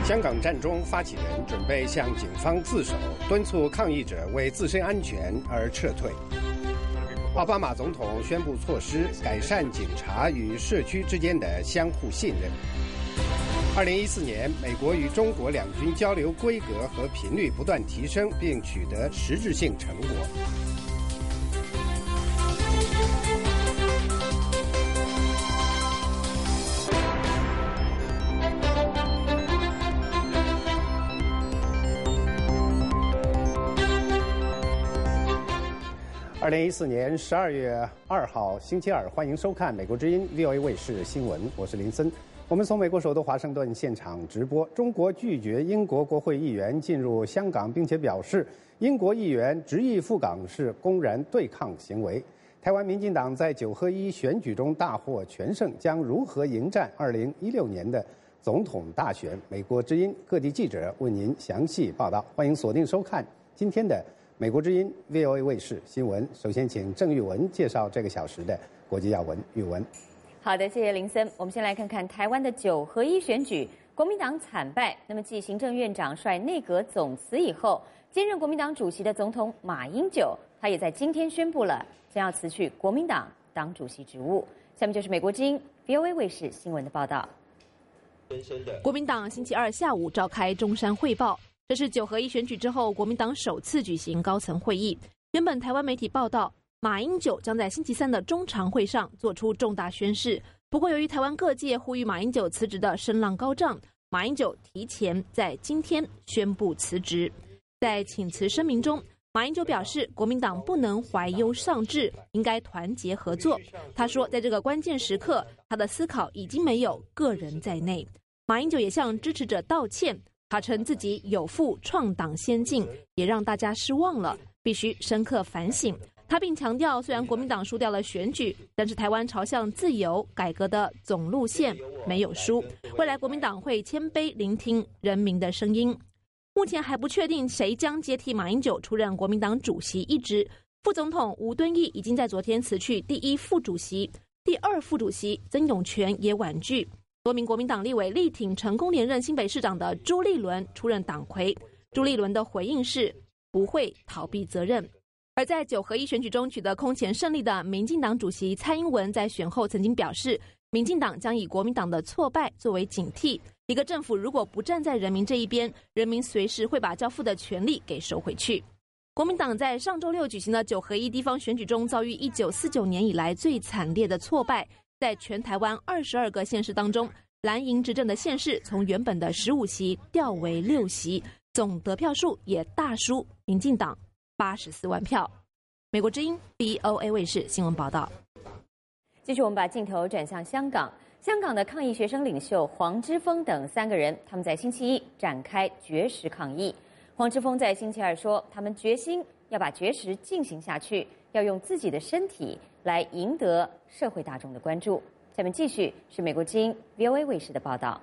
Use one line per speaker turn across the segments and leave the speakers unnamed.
香港战中发起人准备向警方自首，敦促抗议者为自身安全而撤退。奥巴马总统宣布措施，改善警察与社区之间的相互信任。2014年，美国与中国两军交流规格和频率不断提升，并取得实质性成果。2014年12月2号星期二，欢迎收看美国之音 VOA 卫视新闻，我是林森。我们从美国首都华盛顿现场直播。中国拒绝英国国会议员进入香港，并且表示英国议员执意赴港是公然对抗行为。台湾民进党在9合1选举中大获全胜，将如何迎战2016年的总统大选？美国之音各地记者为您详细报道，欢迎锁定收看今天的美国之音 VOA 卫视新闻。首先请郑玉文介绍这个小时的国际要闻。玉文。
好的，谢谢林森。我们先来看看台湾的9合1选举，国民党惨败。那么继行政院长率内阁总辞以后，兼任国民党主席的总统马英九，他也在今天宣布了将要辞去国民党党主席职务。下面就是美国之音 VOA 卫视新闻的报道。
国民党星期二下午召开中山汇报。这是9合1选举之后，国民党首次举行高层会议。原本台湾媒体报道，马英九将在星期3的中常会上做出重大宣示。不过，由于台湾各界呼吁马英九辞职的声浪高涨，马英九提前在今天宣布辞职。在请辞声明中，马英九表示，国民党不能怀忧丧志，应该团结合作。他说，在这个关键时刻，他的思考已经没有个人在内。马英九也向支持者道歉。他称自己有负创党先进，也让大家失望了，必须深刻反省。他并强调，虽然国民党输掉了选举，但是台湾朝向自由改革的总路线没有输。未来国民党会谦卑聆听人民的声音。目前还不确定谁将接替马英九出任国民党主席一职。副总统吴敦义已经在昨天辞去第1副主席，第2副主席曾永权也婉拒。多名国民党立委力挺成功连任新北市长的朱立伦出任党魁，朱立伦的回应是不会逃避责任。而在9合1选举中取得空前胜利的民进党主席蔡英文在选后曾经表示，民进党将以国民党的挫败作为警惕，一个政府如果不站在人民这一边，人民随时会把交付的权利给收回去。国民党在上周6举行的9合1地方选举中遭遇1949年以来最惨烈的挫败。在全台湾22个县市当中，蓝营执政的县市从原本的15席调为6席，总得票数也大输民进党84万票。美国之音 VOA 卫视新闻报道。
继续我们把镜头转向香港，香港的抗议学生领袖黄之锋等3个人，他们在星期一展开绝食抗议。黄之锋在星期二说，他们决心要把绝食进行下去，要用自己的身体来赢得社会大众的关注。下面继续是美国之音 VOA 卫视的报道。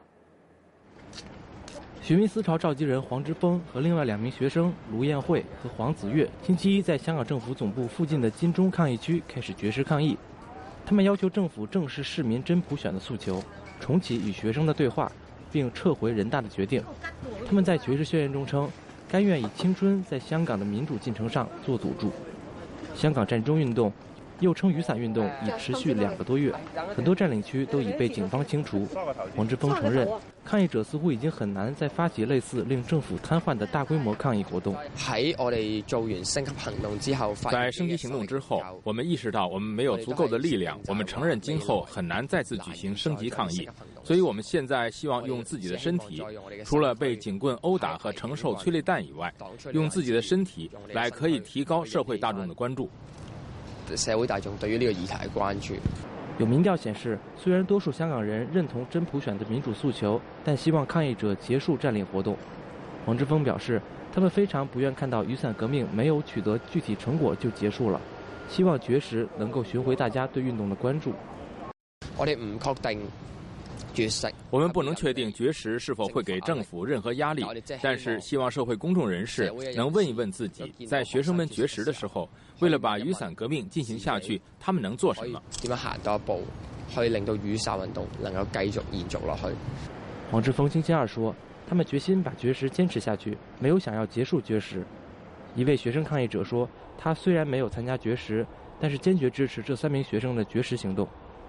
学民思潮召集人黄之锋和另外2名学生卢燕慧和黄子悦，星期一在香港政府总部附近的金钟抗议区开始绝食抗议。他们要求政府正视市民真普选的诉求，重启与学生的对话，并撤回人大的决定。他们在绝食宣言中称，甘愿以青春在香港的民主进程上做赌注。香港战中运动，又称雨伞运动，已持续2个多月，很多占领区都已被警方清除。黄之锋承认，抗议者似乎已经很难再发起类似令政府瘫痪的大规模抗议活动。
喺我哋做完升級行動之後，
在升級行動之後，我們意識到我們沒有足夠的力量，我們承認今後很難再次舉行升級抗議，所以我們現在希望用自己的身體，除了被警棍毆打和承受催淚彈以外，用自己的身體來可以提高社會大眾的關注。
社會大眾對於呢個議題嘅關注。
有民調顯示，雖然多數香港人認同真普選的民主訴求，但希望抗議者結束佔領活動。黃之鋒表示，他們非常不願看到雨傘革命沒有取得具體成果就結束了，希望絕食能夠尋回大家對運動的關注。
我哋唔確定絕食，
我們不能確定絕食是否會給政府任何壓力，但是希望社會公眾人士能問一問自己，在學生們絕食的時候，為了把雨傘革命進行下去，他們能做什麼？
點樣行多一步，去令到雨傘運動能夠繼續延續落去？
黃之鋒星期二說， 他们决心把绝食坚持下去，没有想要结束绝食。一位学生抗议者说，他虽然没有参加绝食，但是坚决支持这3名学生的绝食行动。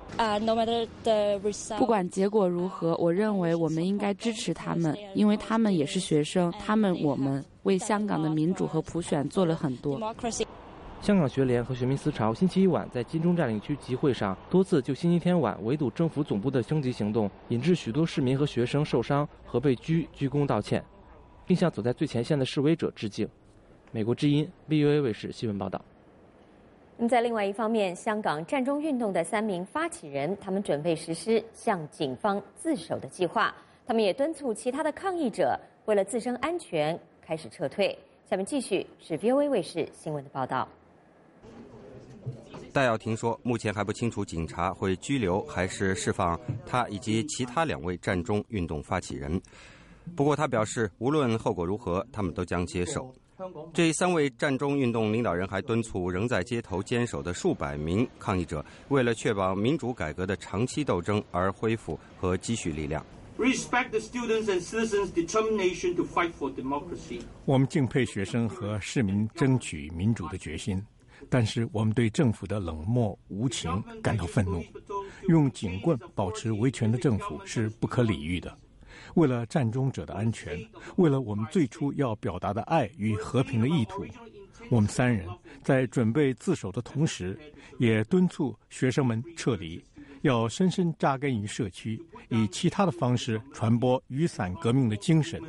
不管结果如何，我认为我们应该支持他们，因为他们也是学生，我们为香港的民主和普选做了很多。
香港学联和学民思潮星期一晚在金钟占领区集会上，多次就星期天晚围堵政府总部的升级行动，引致许多市民和学生受伤和被鞠躬道歉，并向走在最前线的示威者致敬。美国之音 VOA 卫视新闻报道。
那么在另外一方面，香港占中运动的3名发起人，他们准备实施向警方自首的计划。他们也敦促其他的抗议者为了自身安全开始撤退。下面继续是 VOA 卫视新闻的报道。
戴耀廷说，目前还不清楚警察会拘留还是释放他以及其他2位占中运动发起人。不过他表示，无论后果如何，他们都将接受。这3位占中运动领导人还敦促仍在街头坚守的数百名抗议者，为了确保民主改革的长期斗争而恢复和积蓄力量。
我们敬佩学生和市民争取民主的决心，但是我们对政府的冷漠无情感到愤怒。用警棍保持维权的政府是不可理喻的。为了占中者的安全，为了我们最初要表达的爱与和平的意图，我们3人在准备自首的同时，也敦促学生们撤离，要深深扎根于社区，以其他的方式传播雨伞革命的精神。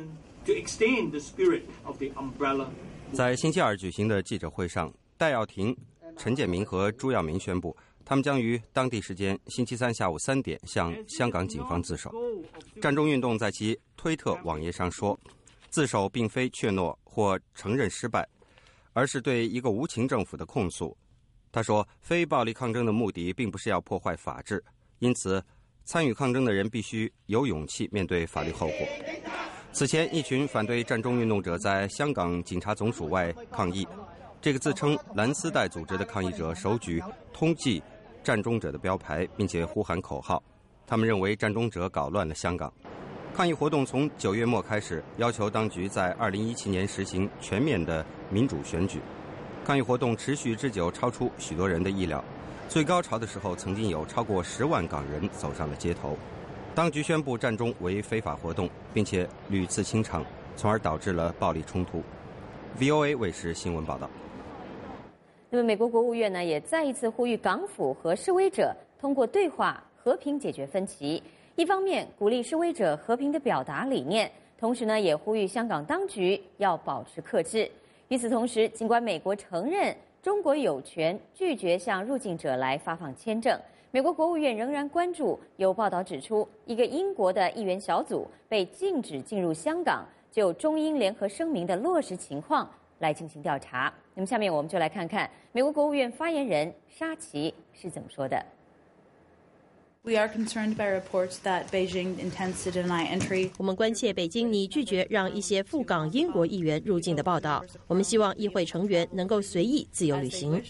在星期二举行的记者会上，戴耀廷、陈建明和朱耀明宣布，他们将于当地时间星期3下午3点向香港警方自首。占中运动在其推特网页上说，自首并非怯懦或承认失败，而是对一个无情政府的控诉。他说，非暴力抗争的目的并不是要破坏法治，因此参与抗争的人必须有勇气面对法律后果。此前，一群反对占中运动者在香港警察总署外抗议，这个自称蓝丝带组织的抗议者手举通缉占中者的标牌，并且呼喊口号。他们认为占中者搞乱了香港。抗议活动从9月末开始，要求当局在2017年实行全面的民主选举。抗议活动持续之久，超出许多人的意料。最高潮的时候，曾经有超过10万港人走上了街头。当局宣布占中为非法活动，并且屡次清场，从而导致了暴力冲突。VOA 卫视新闻报道。
那么，美国国务院呢也再一次呼吁港府和示威者通过对话和平解决分歧。一方面鼓励示威者和平的表达理念，同时呢也呼吁香港当局要保持克制。与此同时，尽管美国承认中国有权拒绝向入境者来发放签证，美国国务院仍然关注有报道指出，一个英国的议员小组被禁止进入香港，就中英联合声明的落实情况来进行调查。那么下面我们就来看看美国国务院发言人沙奇是怎么说的。
We are concerned by reports that Beijing intends to deny entry.
我们关切北京拟拒绝让一些赴港英国议员入境的报道。我们希望议会成员能够随意自由旅行。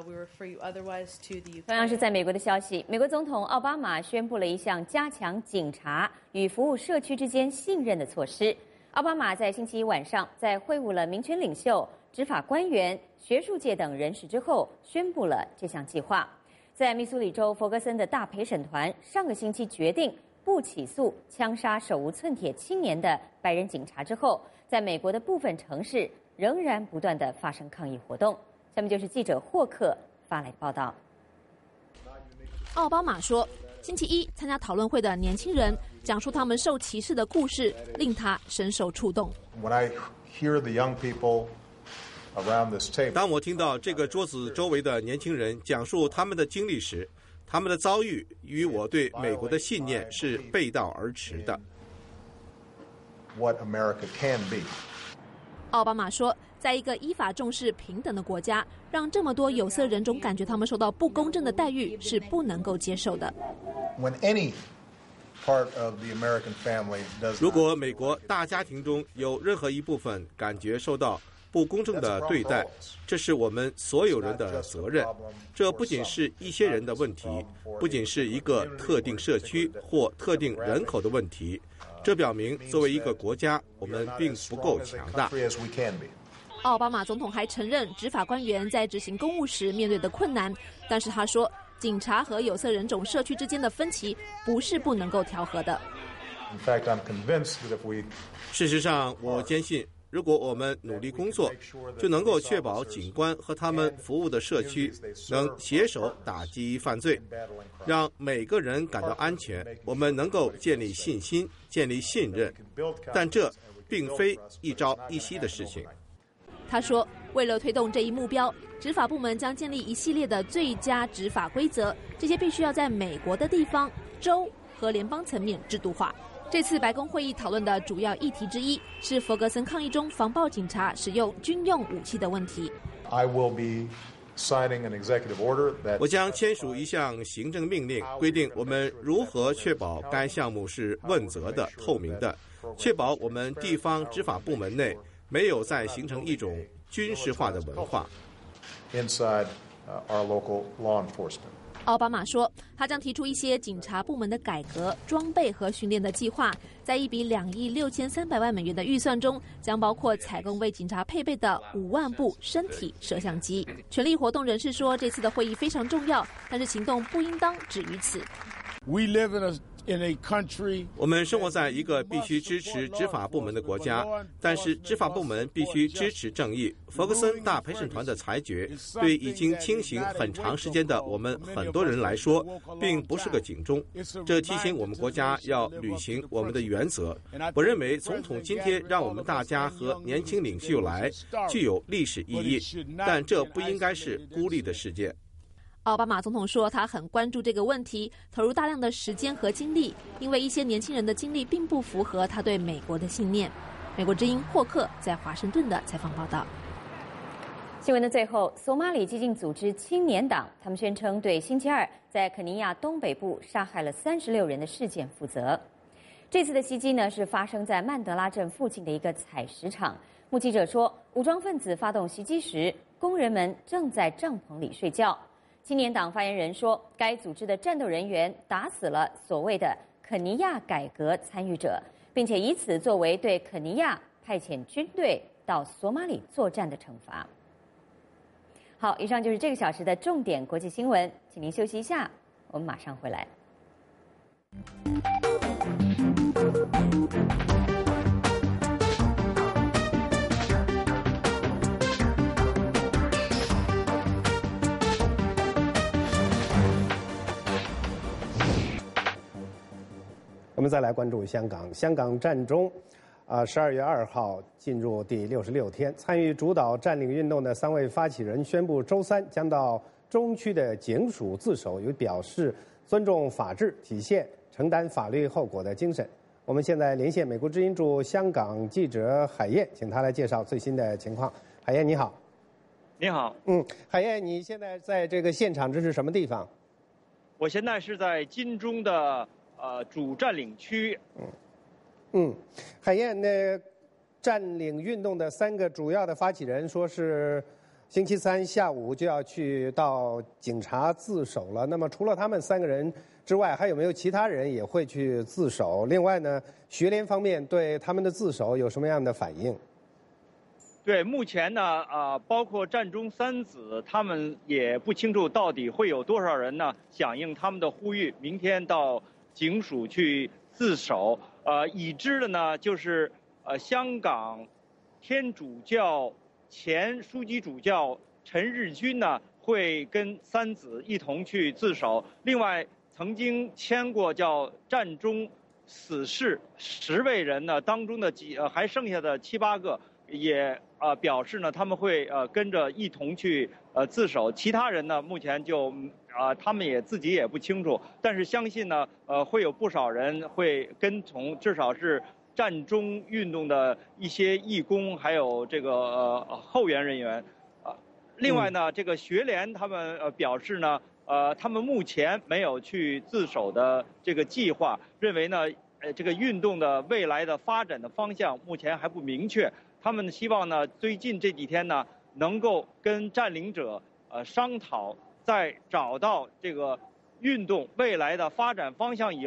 同样是在美国的消息，美国总统奥巴马宣布了一项加强警察与服务社区之间信任的措施。奥巴马在星期一晚上在会晤了民权领袖、执法官员、学术界等人士之后，宣布了这项计划。在密苏里州弗格森的大陪审团上个星期决定不起诉枪杀手无寸铁青年的白人警察之后，在美国的部分城市仍然不断地发生抗议活动。下面就是记者霍克发来的报道。
奥巴马说，星期一参加讨论会的年轻人讲述他们受歧视的故事，令他深受触动。
当我听到这个桌子周围的年轻人讲述他们的经历时，他们的遭遇与我对美国的信念是背道而驰的。
奥巴马说，在一个依法重视平等的国家，让这么多有色人种感觉他们受到不公正的待遇是不能够接受的。
如果美国大家庭中有任何一部分感觉受到不公正的对待，这是我们所有人的责任。这不仅是一些人的问题，不仅是一个特定社区或特定人口的问题， 这表明作为一个国家，我们并不够强大。
奥巴马总统还承认执法官员在执行公务时面对的困难，但是他说，警察和有色人种社区之间的分歧不是不能够调和的。
事实上，我坚信，如果我们努力工作，就能够确保警官和他们服务的社区能携手打击犯罪，让每个人感到安全。我们能够建立信心，建立信任，但这并非一朝一夕的事情。
他说，为了推动这一目标，执法部门将建立一系列的最佳执法规则，这些必须要在美国的地方、州和联邦层面制度化。这次白宫会议讨论的主要议题之一是弗格森抗议中防暴警察使用军用武器的问题。
我将签署一项行政命令，规定我们如何确保该项目是问责的、透明的，确保我们地方执法部门内没有再形成一种军事化的文化。
奥巴马说，他将提出一些警察部门的改革、装备和训练的计划，在一笔2亿6300万美元的预算中，将包括采购为警察配备的5万部身体摄像机。权力活动人士说，这次的会议非常重要，但是行动不应当止于此。
我们生活在一个必须支持执法部门的国家，但是执法部门必须支持正义。弗格森大陪审团的裁决对已经清醒很长时间的我们很多人来说，并不是个警钟。这提醒我们国家要履行我们的原则。我认为总统今天让我们大家和年轻领袖来，具有历史意义，但这不应该是孤立的事件。
奥巴马总统说，他很关注这个问题，投入大量的时间和精力，因为一些年轻人的经历并不符合他对美国的信念。美国之音霍克在华盛顿的采访报道。
新闻的最后，索马里激进组织青年党，他们宣称对星期二在肯尼亚东北部杀害了36人的事件负责。这次的袭击呢，是发生在曼德拉镇附近的一个采石场。目击者说，武装分子发动袭击时，工人们正在帐篷里睡觉。青年党发言人说，该组织的战斗人员打死了所谓的肯尼亚改革参与者，并且以此作为对肯尼亚派遣军队到索马里作战的惩罚。好，以上就是这个小时的重点国际新闻，请您休息一下，我们马上回来。
我们再来关注香港。香港战中，12月2号进入第66天。参与主导占领运动的3位发起人宣布，周三将到中区的警署自首，以表示尊重法治、体现承担法律后果的精神。我们现在连线美国之音驻香港记者海燕，请他来介绍最新的情况。海燕，你好。
你好。
海燕，你现在在这个现场，这是什么地方？
我现在是在金钟的主占领区。
海燕，那占领运动的3个主要的发起人说是星期三下午就要去到警察自首了。那么除了他们3个人之外，还有没有其他人也会去自首？另外呢，学联方面对他们的自首有什么样的反应？
对，目前呢，包括战中3子，他们也不清楚到底会有多少人呢响应他们的呼吁，明天到警署去自首。已知的呢，就是香港天主教前书记主教陈日君呢，会跟3子一同去自首。另外，曾经签过叫战中死士10位人呢，当中的还剩下的7、8个也表示呢，他们会跟着一同去自首。其他人呢，目前就他们也自己也不清楚，但是相信呢，会有不少人会跟从，至少是战中运动的一些义工，还有这个后援人员。另外呢，这个学联他们表示呢，他们目前没有去自首的这个计划，认为呢，这个运动的未来的发展的方向目前还不明确。他们希望呢，最近这几天呢，能够跟占领者商讨，在找到这个运动未来的发展方向以后，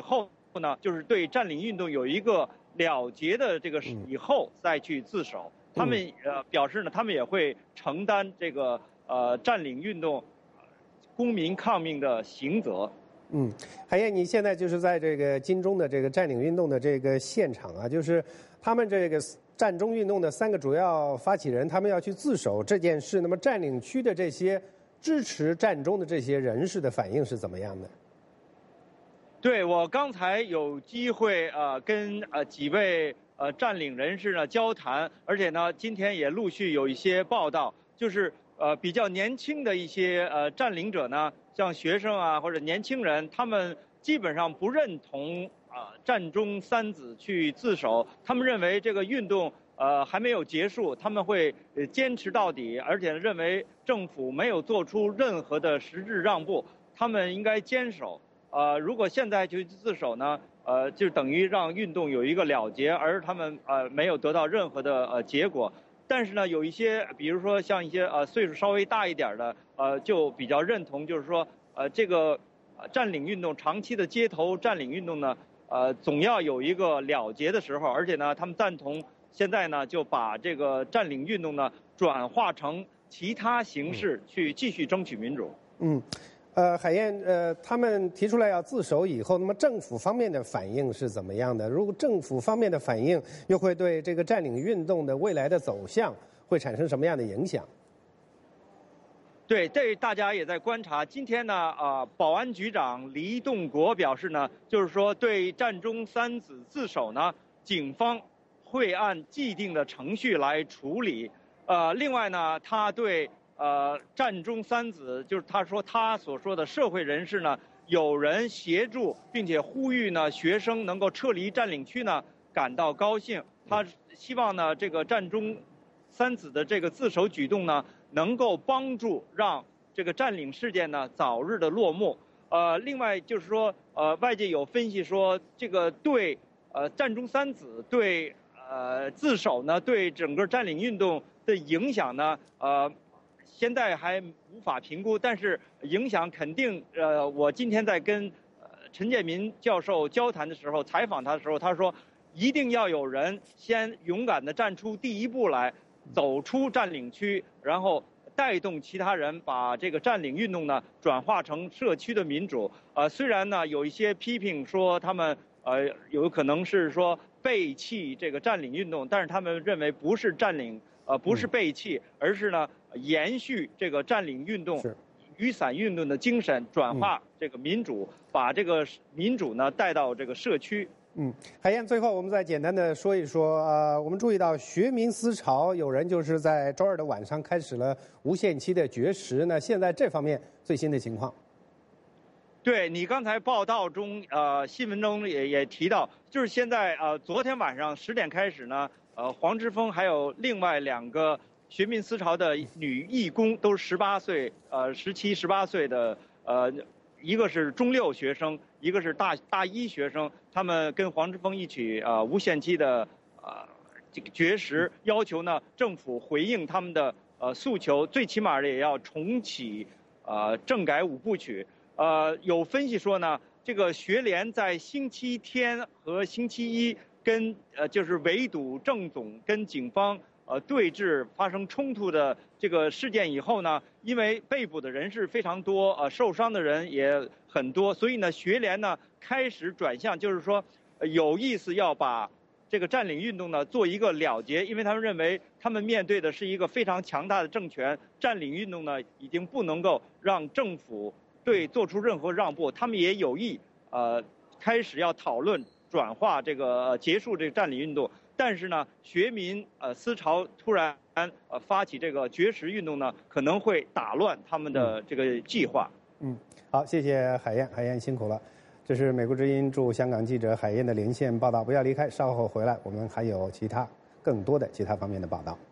呢，就是对占领运动有一个了结的这个以后再去自首。他们表示呢，他们也会承担这个占领运动公民抗命的刑责。
海燕，你现在就是在这个金钟的这个占领运动的这个现场啊，就是他们这个占中运动的3个主要发起人，他们要去自首这件事，那么占领区的这些支持占中的这些人士的反应是怎么样的？
对，我刚才有机会跟几位占领人士呢交谈，而且呢今天也陆续有一些报道，就是比较年轻的一些占领者呢，像学生啊或者年轻人，他们基本上不认同占中3子去自首，他们认为这个运动还没有结束，他们会坚持到底，而且认为政府没有做出任何的实质让步，他们应该坚守。如果现在就自首呢，就等于让运动有一个了结，而他们没有得到任何的结果。但是呢，有一些，比如说像一些岁数稍微大一点的，就比较认同，就是说这个占领运动长期的街头占领运动呢，总要有一个了结的时候，而且呢，他们赞同现在呢就把这个占领运动呢转化成其他形式去继续争取民主。
海燕，他们提出来要自首以后，那么政府方面的反应是怎么样的？如果政府方面的反应又会对这个占领运动的未来的走向会产生什么样的影响？
对，这大家也在观察。今天呢，保安局长黎栋国表示呢，就是说对占中3子自首呢，警方会按既定的程序来处理。另外呢，他对占中3子，就是他说他所说的社会人士呢，有人协助并且呼吁呢学生能够撤离占领区呢，感到高兴。他希望呢这个占中3子的这个自首举动呢，能够帮助让这个占领事件呢早日的落幕。另外就是说，外界有分析说，这个对占中3子对自首呢，对整个占领运动的影响呢，现在还无法评估，但是影响肯定。我今天在跟陈建民教授交谈的时候，采访他的时候，他说一定要有人先勇敢地站出第一步来，走出占领区，然后带动其他人把这个占领运动呢转化成社区的民主。虽然呢有一些批评说他们有可能是说背弃这个占领运动，但是他们认为不是占领，不是背弃，而是呢延续这个占领运动、雨伞运动的精神，转化这个民主，把这个民主呢带到这个社区。
海燕，最后我们再简单的说一说，我们注意到学民思潮有人就是在周2的晚上开始了无限期的绝食，那现在这方面最新的情况？
对，你刚才报道中新闻中也提到，就是现在昨天晚上10点开始呢，黄之锋还有另外2个学民思潮的女义工，都是18岁17、18岁的，一个是中6学生，一个是大1学生，他们跟黄之锋一起无限期的这个绝食，要求呢政府回应他们的诉求，最起码也要重启政改5部曲。有分析说呢，这个学联在星期天和星期一跟就是围堵政总跟警方对峙发生冲突的这个事件以后呢，因为被捕的人士非常多，受伤的人也很多，所以呢学联呢开始转向，就是说有意思要把这个占领运动呢做一个了结，因为他们认为他们面对的是一个非常强大的政权，占领运动呢已经不能够让政府做出任何让步，他们也有意开始要讨论转化这个结束这个占领运动。但是呢，学民思潮突然发起这个绝食运动呢，可能会打乱他们的这个计划。
好，谢谢海燕，海燕辛苦了。这是美国之音驻香港记者海燕的连线报道。不要离开，稍后回来我们还有更多的其他方面的报道。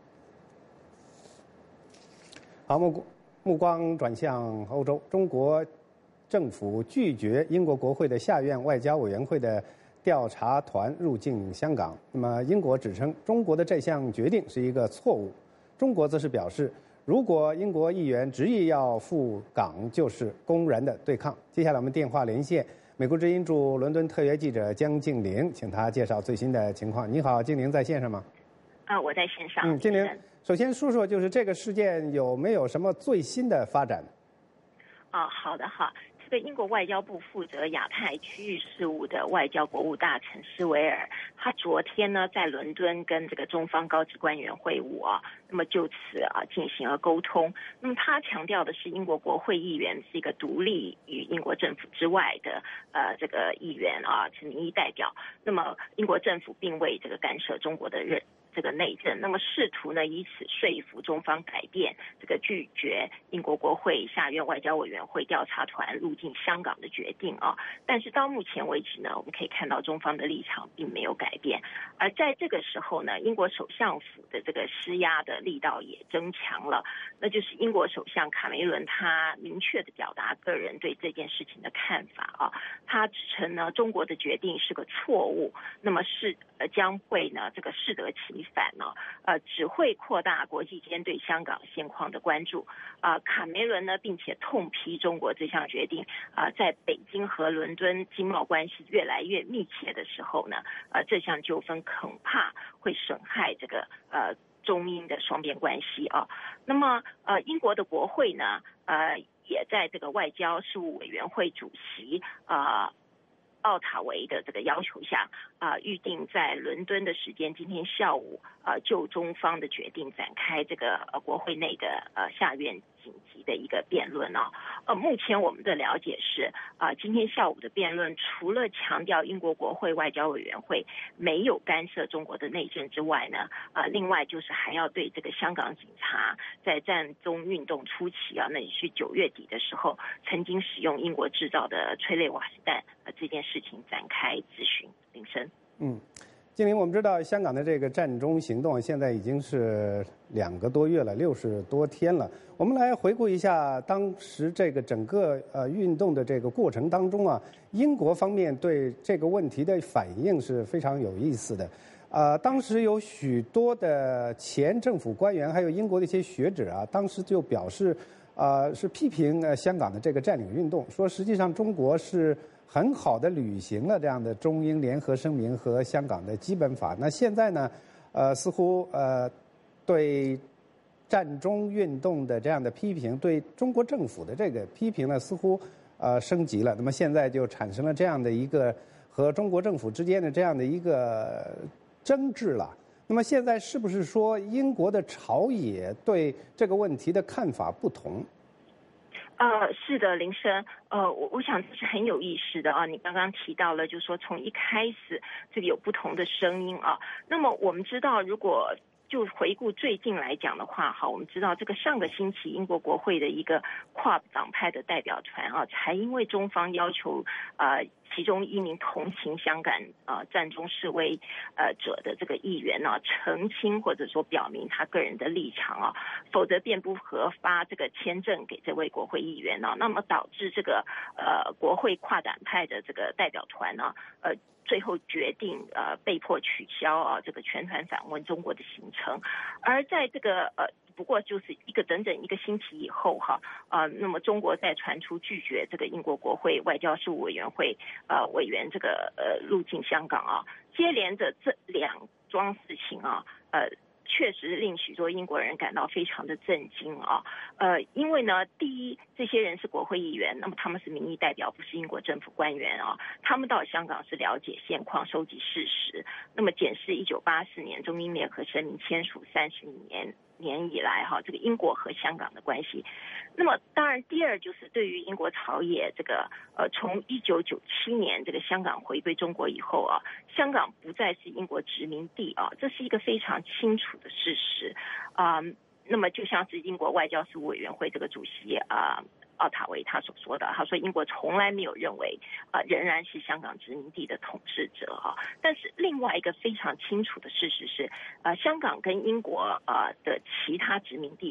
好，目光转向欧洲，中国政府拒绝英国国会的下院外交委员会的调查团入境香港。那么，英国指称中国的这项决定是一个错误，中国则是表示，如果英国议员执意要赴港，就是公然的对抗。接下来我们电话连线美国之音驻伦敦特约记者江静玲，请她介绍最新的情况。你好，静玲，在线上吗？
我在线上。
静玲，首先说说就是这个事件有没有什么最新的发展？
好的。这个英国外交部负责亚太区域事务的外交国务大臣施维尔，他昨天呢在伦敦跟这个中方高级官员会晤那么就此进行了沟通。那么他强调的是，英国国会议员是一个独立于英国政府之外的这个议员是民意代表。那么英国政府并未这个干涉中国的这个内政，那么试图呢以此说服中方改变这个拒绝英国国会下院外交委员会调查团入境香港的决定但是到目前为止呢，我们可以看到中方的立场并没有改变。而在这个时候呢，英国首相府的这个施压的力道也增强了，那就是英国首相卡梅伦他明确的表达个人对这件事情的看法他指称呢中国的决定是个错误，那么将会呢这个适得其反只会扩大国际间对香港现况的关注卡梅伦呢并且痛批中国这项决定在北京和伦敦经贸关系越来越密切的时候呢这项纠纷恐怕会损害这个中英的双边关系那么英国的国会呢也在这个外交事务委员会主席奥塔维的这个要求下预定在伦敦的时间今天下午就中方的决定展开这个国会内的下院紧急的一个辩论目前我们的了解是今天下午的辩论除了强调英国国会外交委员会没有干涉中国的内政之外呢另外就是还要对这个香港警察在战中运动初期那也是9月底的时候曾经使用英国制造的催泪瓦斯弹这件事情展开质询。林生。
静玲，我们知道香港的这个战中行动现在已经是2个多月了，60多天了。我们来回顾一下当时这个整个运动的这个过程当中英国方面对这个问题的反应是非常有意思的。当时有许多的前政府官员，还有英国的一些学者当时就表示是批评香港的这个占领运动，说实际上中国是很好的履行了这样的中英联合声明和香港的基本法。那现在呢似乎对战中运动的这样的批评，对中国政府的这个批评呢似乎升级了。那么现在就产生了这样的一个和中国政府之间的这样的一个争执了。那么现在是不是说英国的朝野对这个问题的看法不同？
是的，林生，我想这是很有意思的你刚刚提到了，就是说从一开始这个有不同的声音那么我们知道，如果就回顾最近来讲的话，我们知道这个上个星期英国国会的一个跨党派的代表团才因为中方要求其中一名同情香港战中示威者的这个议员澄清或者说表明他个人的立场否则便不核发这个签证给这位国会议员那么导致这个国会跨党派的这个代表团最后决定被迫取消这个全团访问中国的行程。而在这个不过就是整整一个星期以后那么中国再传出拒绝这个英国国会外交事务委员会委员这个入境香港接连的这2桩事情确实令许多英国人感到非常的震惊因为呢，第一，这些人是国会议员，那么他们是民意代表，不是英国政府官员他们到香港是了解现况、收集事实，那么检视1984年中英联合声明签署30年以来这个英国和香港的关系。那么当然第二就是对于英国朝野这个从1997年这个香港回归中国以后香港不再是英国殖民地这是一个非常清楚的事实那么就像是英国外交事务委员会这个主席奥塔维他所说的，他说英国从来没有认为仍然是香港殖民地的统治者但是另外一个非常清楚的事实是香港跟英国的其他殖民地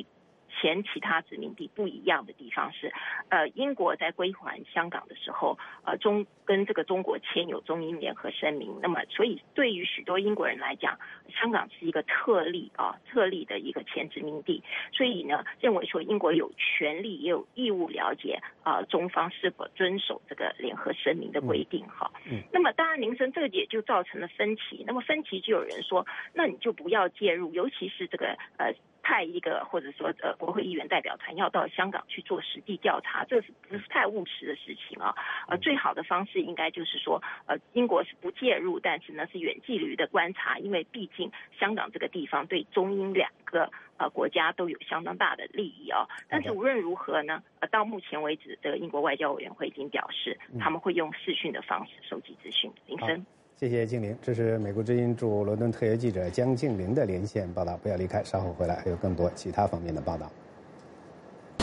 前其他殖民地不一样的地方是，英国在归还香港的时候，跟这个中国签有中英联合声明，那么所以对于许多英国人来讲，香港是一个特例的一个前殖民地，所以呢，认为说英国有权利也有义务了解中方是否遵守这个联合声明的规定哈。那么当然，林森这个也就造成了分歧。那么分歧就有人说，那你就不要介入，尤其是这个派一个或者说国会议员代表团要到香港去做实地调查，这是不是太务实的事情啊？最好的方式应该就是说，英国是不介入，但是呢是远距离的观察，因为毕竟香港这个地方对中英两个国家都有相当大的利益啊。但是无论如何呢，到目前为止，这个英国外交委员会已经表示，他们会用视讯的方式收集资讯。林森。
谢谢静玲，这是美国之音驻伦敦特约记者江静玲的连线报道。不要离开，稍后回来还有更多其他方面的报道。
但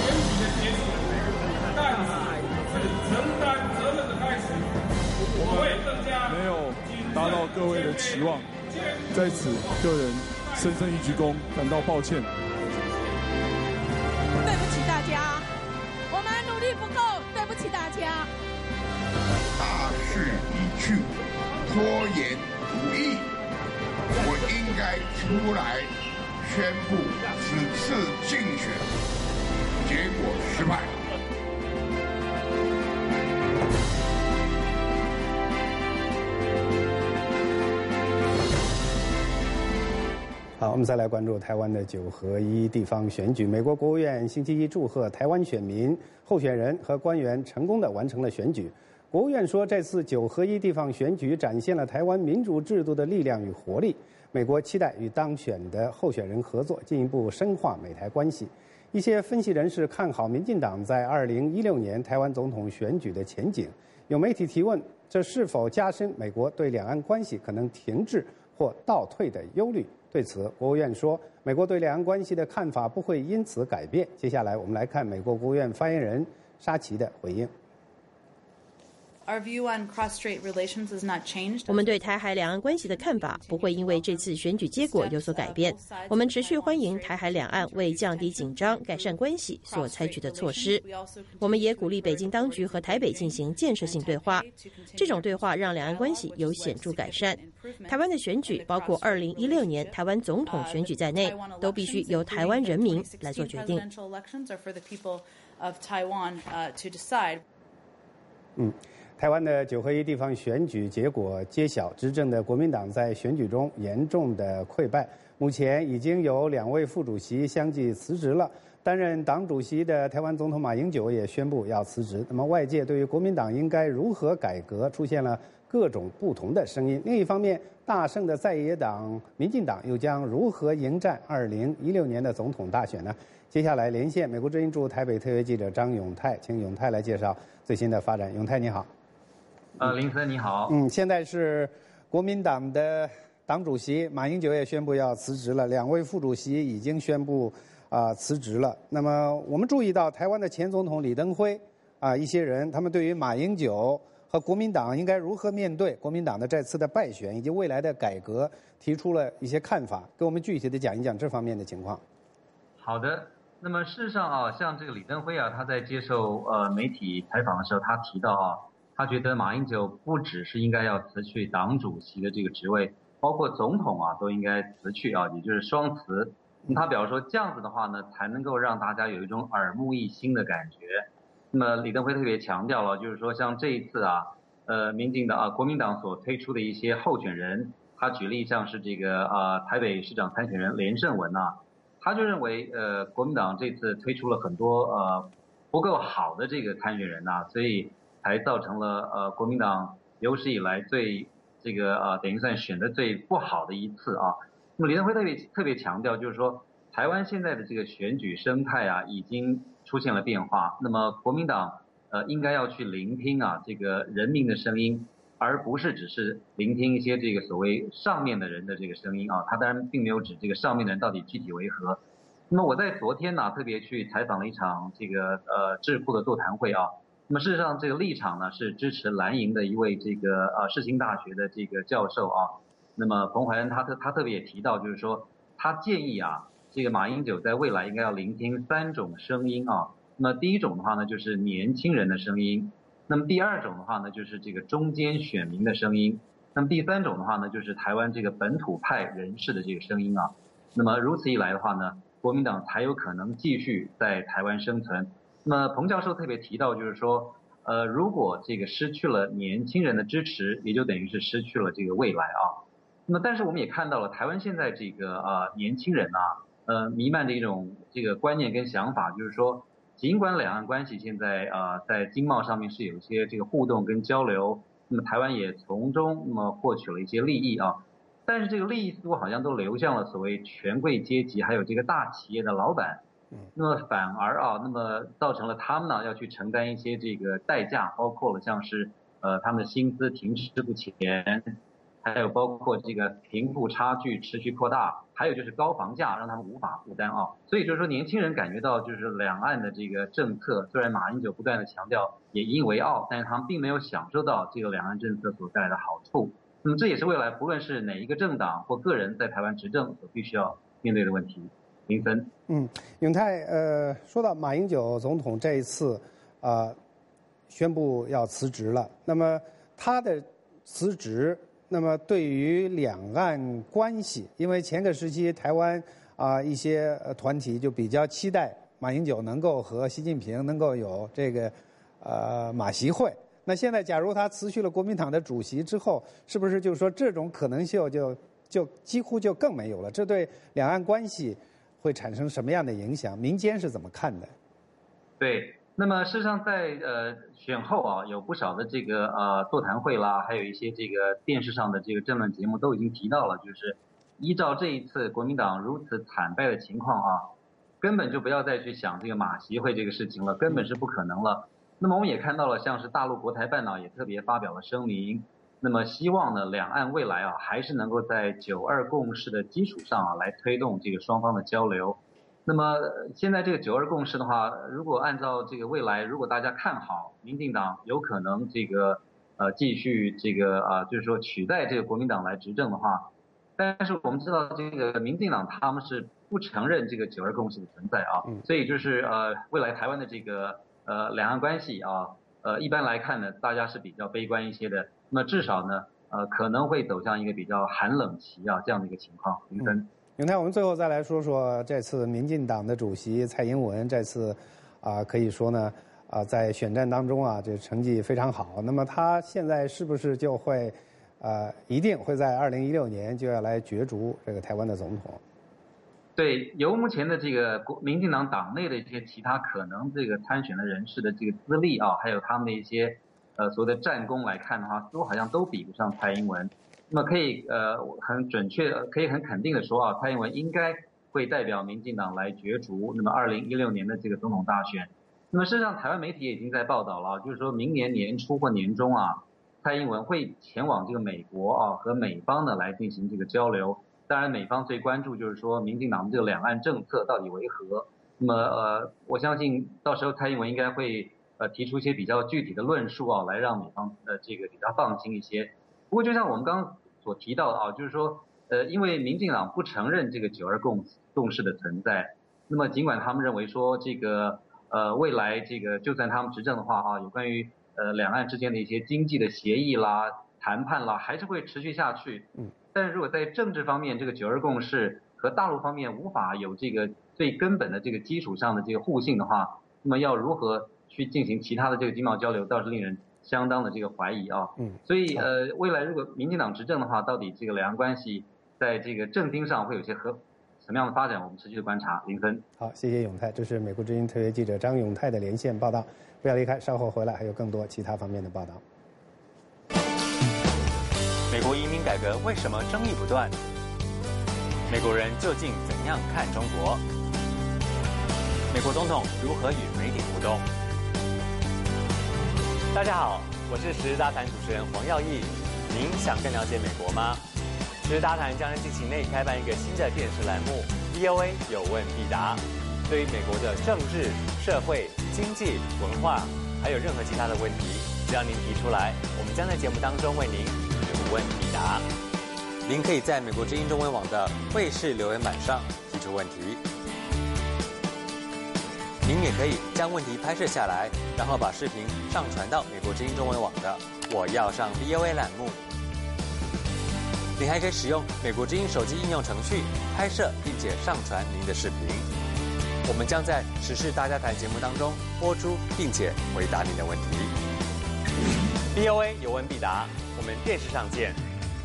是承担责任的开始，我会更加
没有达到各位的期望，在此个人深深一鞠躬，感到抱歉。
对不起大家，我们努力不够，对不起大家。
大势已去。拖延无益，我应该出来宣布此次竞选结果失败。
好，我们再来关注台湾的9合1地方选举。美国国务院星期一祝贺台湾选民、候选人和官员成功地完成了选举。国务院说，这次9合1地方选举展现了台湾民主制度的力量与活力。美国期待与当选的候选人合作，进一步深化美台关系。一些分析人士看好民进党在2016年台湾总统选举的前景。有媒体提问，这是否加深美国对两岸关系可能停滞或倒退的忧虑？对此，国务院说，美国对两岸关系的看法不会因此改变。接下来，我们来看美国国务院发言人沙奇的回应。
Our view on cross-strait relations has not changed.
我们对台海两岸关系的看法不会因为这次选举结果有所改变。我们持续欢迎台海两岸为降低紧张、改善关系所采取的措施。我们也鼓励北京当局和台北进行建设性对话，这种对话让两岸关系有显著改善。台湾的选举，包括2016年台湾总统选举在内，都必须由台湾人民来做决定。
台湾的9合1地方选举结果揭晓，执政的国民党在选举中严重的溃败。目前已经有2位副主席相继辞职了，担任党主席的台湾总统马英九也宣布要辞职。那么外界对于国民党应该如何改革，出现了各种不同的声音。另一方面，大胜的在野党民进党又将如何迎战2016年的总统大选呢？接下来连线美国之音驻台北特约记者张永泰，请永泰来介绍最新的发展。永泰你好。
林森你好。
现在是国民党的党主席马英九也宣布要辞职了，2位副主席已经宣布辞职了。那么我们注意到台湾的前总统李登辉一些人他们对于马英九和国民党应该如何面对国民党的这次的败选以及未来的改革提出了一些看法，给我们具体的讲一讲这方面的情况。
好的，那么事实上像这个李登辉他在接受媒体采访的时候，他提到他觉得马英九不只是应该要辞去党主席的这个职位，包括总统都应该辞去也就是双辞。他表示说，这样子的话呢，才能够让大家有一种耳目一新的感觉。那么李登辉特别强调了，就是说像这一次国民党所推出的一些候选人，他举例像是这个台北市长参选人连胜文他就认为国民党这次推出了很多不够好的这个参选人所以才造成了国民党有史以来最这个等于算选的最不好的一次那么李登辉特别强调，就是说台湾现在的这个选举生态已经出现了变化。那么国民党应该要去聆听这个人民的声音，而不是只是聆听一些这个所谓上面的人的这个声音他当然并没有指这个上面的人到底具体为何。那么我在昨天特别去采访了一场这个智库的座谈会那么事实上这个立场呢是支持蓝营的一位这个世新大学的这个教授那么彭怀恩他特别也提到，就是说他建议这个马英九在未来应该要聆听3种声音啊。那么第一种的话呢，就是年轻人的声音；那么第二种的话呢，就是这个中间选民的声音；那么第3种的话呢，就是台湾这个本土派人士的这个声音啊。那么如此一来的话呢，国民党才有可能继续在台湾生存。那么彭教授特别提到，就是说，如果这个失去了年轻人的支持，也就等于是失去了这个未来啊。那么但是我们也看到了，台湾现在这个年轻人啊，弥漫着一种这个观念跟想法，就是说，尽管两岸关系现在在经贸上面是有一些这个互动跟交流，那么台湾也从中那么获取了一些利益啊，但是这个利益似乎好像都流向了所谓权贵阶级，还有这个大企业的老板，那么反而那么造成了他们呢要去承担一些这个代价，包括了像是他们的薪资停滞不前，还有包括这个贫富差距持续扩大，还有就是高房价让他们无法负担啊。所以就是说，年轻人感觉到就是两岸的这个政策，虽然马英九不断的强调也引以为傲，但是他们并没有享受到这个两岸政策所带来的好处。那么这也是未来不论是哪一个政党或个人在台湾执政所必须要面对的问题。林森，
永泰，说到马英九总统这一次宣布要辞职了，那么他的辞职。那么对于两岸关系，因为前个时期台湾一些团体就比较期待马英九能够和习近平能够有这个马习会。那现在假如他辞去了国民党的主席之后，是不是就是说这种可能性就几乎就更没有了？这对两岸关系会产生什么样的影响？民间是怎么看的？
对。那么事实上在选后有不少的这个座谈会啦，还有一些这个电视上的这个政论节目都已经提到了，就是依照这一次国民党如此惨败的情况根本就不要再去想这个马习会这个事情了，根本是不可能了。那么我们也看到了，像是大陆国台办也特别发表了声明，那么希望呢两岸未来还是能够在9·2共识的基础上来推动这个双方的交流。那么现在这个9·2共识的话，如果按照这个未来，如果大家看好民进党有可能这个继续这个就是说取代这个国民党来执政的话，但是我们知道这个民进党他们是不承认这个9·2共识的存在所以就是未来台湾的这个两岸关系一般来看呢，大家是比较悲观一些的。那么至少呢可能会走向一个比较寒冷期这样的一个情况。
永泰，我们最后再来说说这次民进党的主席蔡英文这次可以说呢在选战当中这成绩非常好。那么他现在是不是就会一定会在2016年就要来角逐这个台湾的总统？
对，由目前的这个民进党党内的一些其他可能这个参选的人士的这个资历还有他们的一些所谓的战功来看的话，似乎好像都比不上蔡英文。那么可以很准确可以很肯定的说蔡英文应该会代表民进党来角逐那么2016年的这个总统大选。那么事实上台湾媒体也已经在报道了，就是说明年年初或年中蔡英文会前往这个美国和美方呢来进行这个交流。当然美方最关注就是说民进党这个两岸政策到底为何。那么我相信到时候蔡英文应该会提出一些比较具体的论述来让美方这个比较放心一些。不过就像我们刚刚所提到的就是说因为民进党不承认这个9·2共识的存在，那么尽管他们认为说这个未来这个就算他们执政的话有关于两岸之间的一些经济的协议啦、谈判啦还是会持续下去。但是如果在政治方面这个9·2共识和大陆方面无法有这个最根本的这个基础上的这个互信的话，那么要如何去进行其他的这个经贸交流倒是令人相当的这个怀疑所以未来如果民进党执政的话，到底这个两岸关系在这个政经上会有些什么样的发展，我们持续的观察。林森，
好，谢谢永泰，这是美国之音特约记者张永泰的连线报道。不要离开，稍后回来还有更多其他方面的报道。
美国移民改革为什么争议不断？美国人究竟怎样看中国？美国总统如何与媒体互动？大家好，我是时事大谈主持人黄耀义。您想更了解美国吗？时事大谈将在近期内开办一个新的电视栏目 VOA 有问必答。对于美国的政治、社会、经济、文化，还有任何其他的问题，只要您提出来，我们将在节目当中为您有问必答。您可以在美国之音中文网的卫视留言板上提出出问题。您也可以将问题拍摄下来，然后把视频上传到美国之音中文网的我要上 VOA 栏目。您还可以使用美国之音手机应用程序拍摄并且上传您的视频。我们将在时事大家谈节目当中播出，并且回答您的问题。VOA 有问必答，我们电视上见。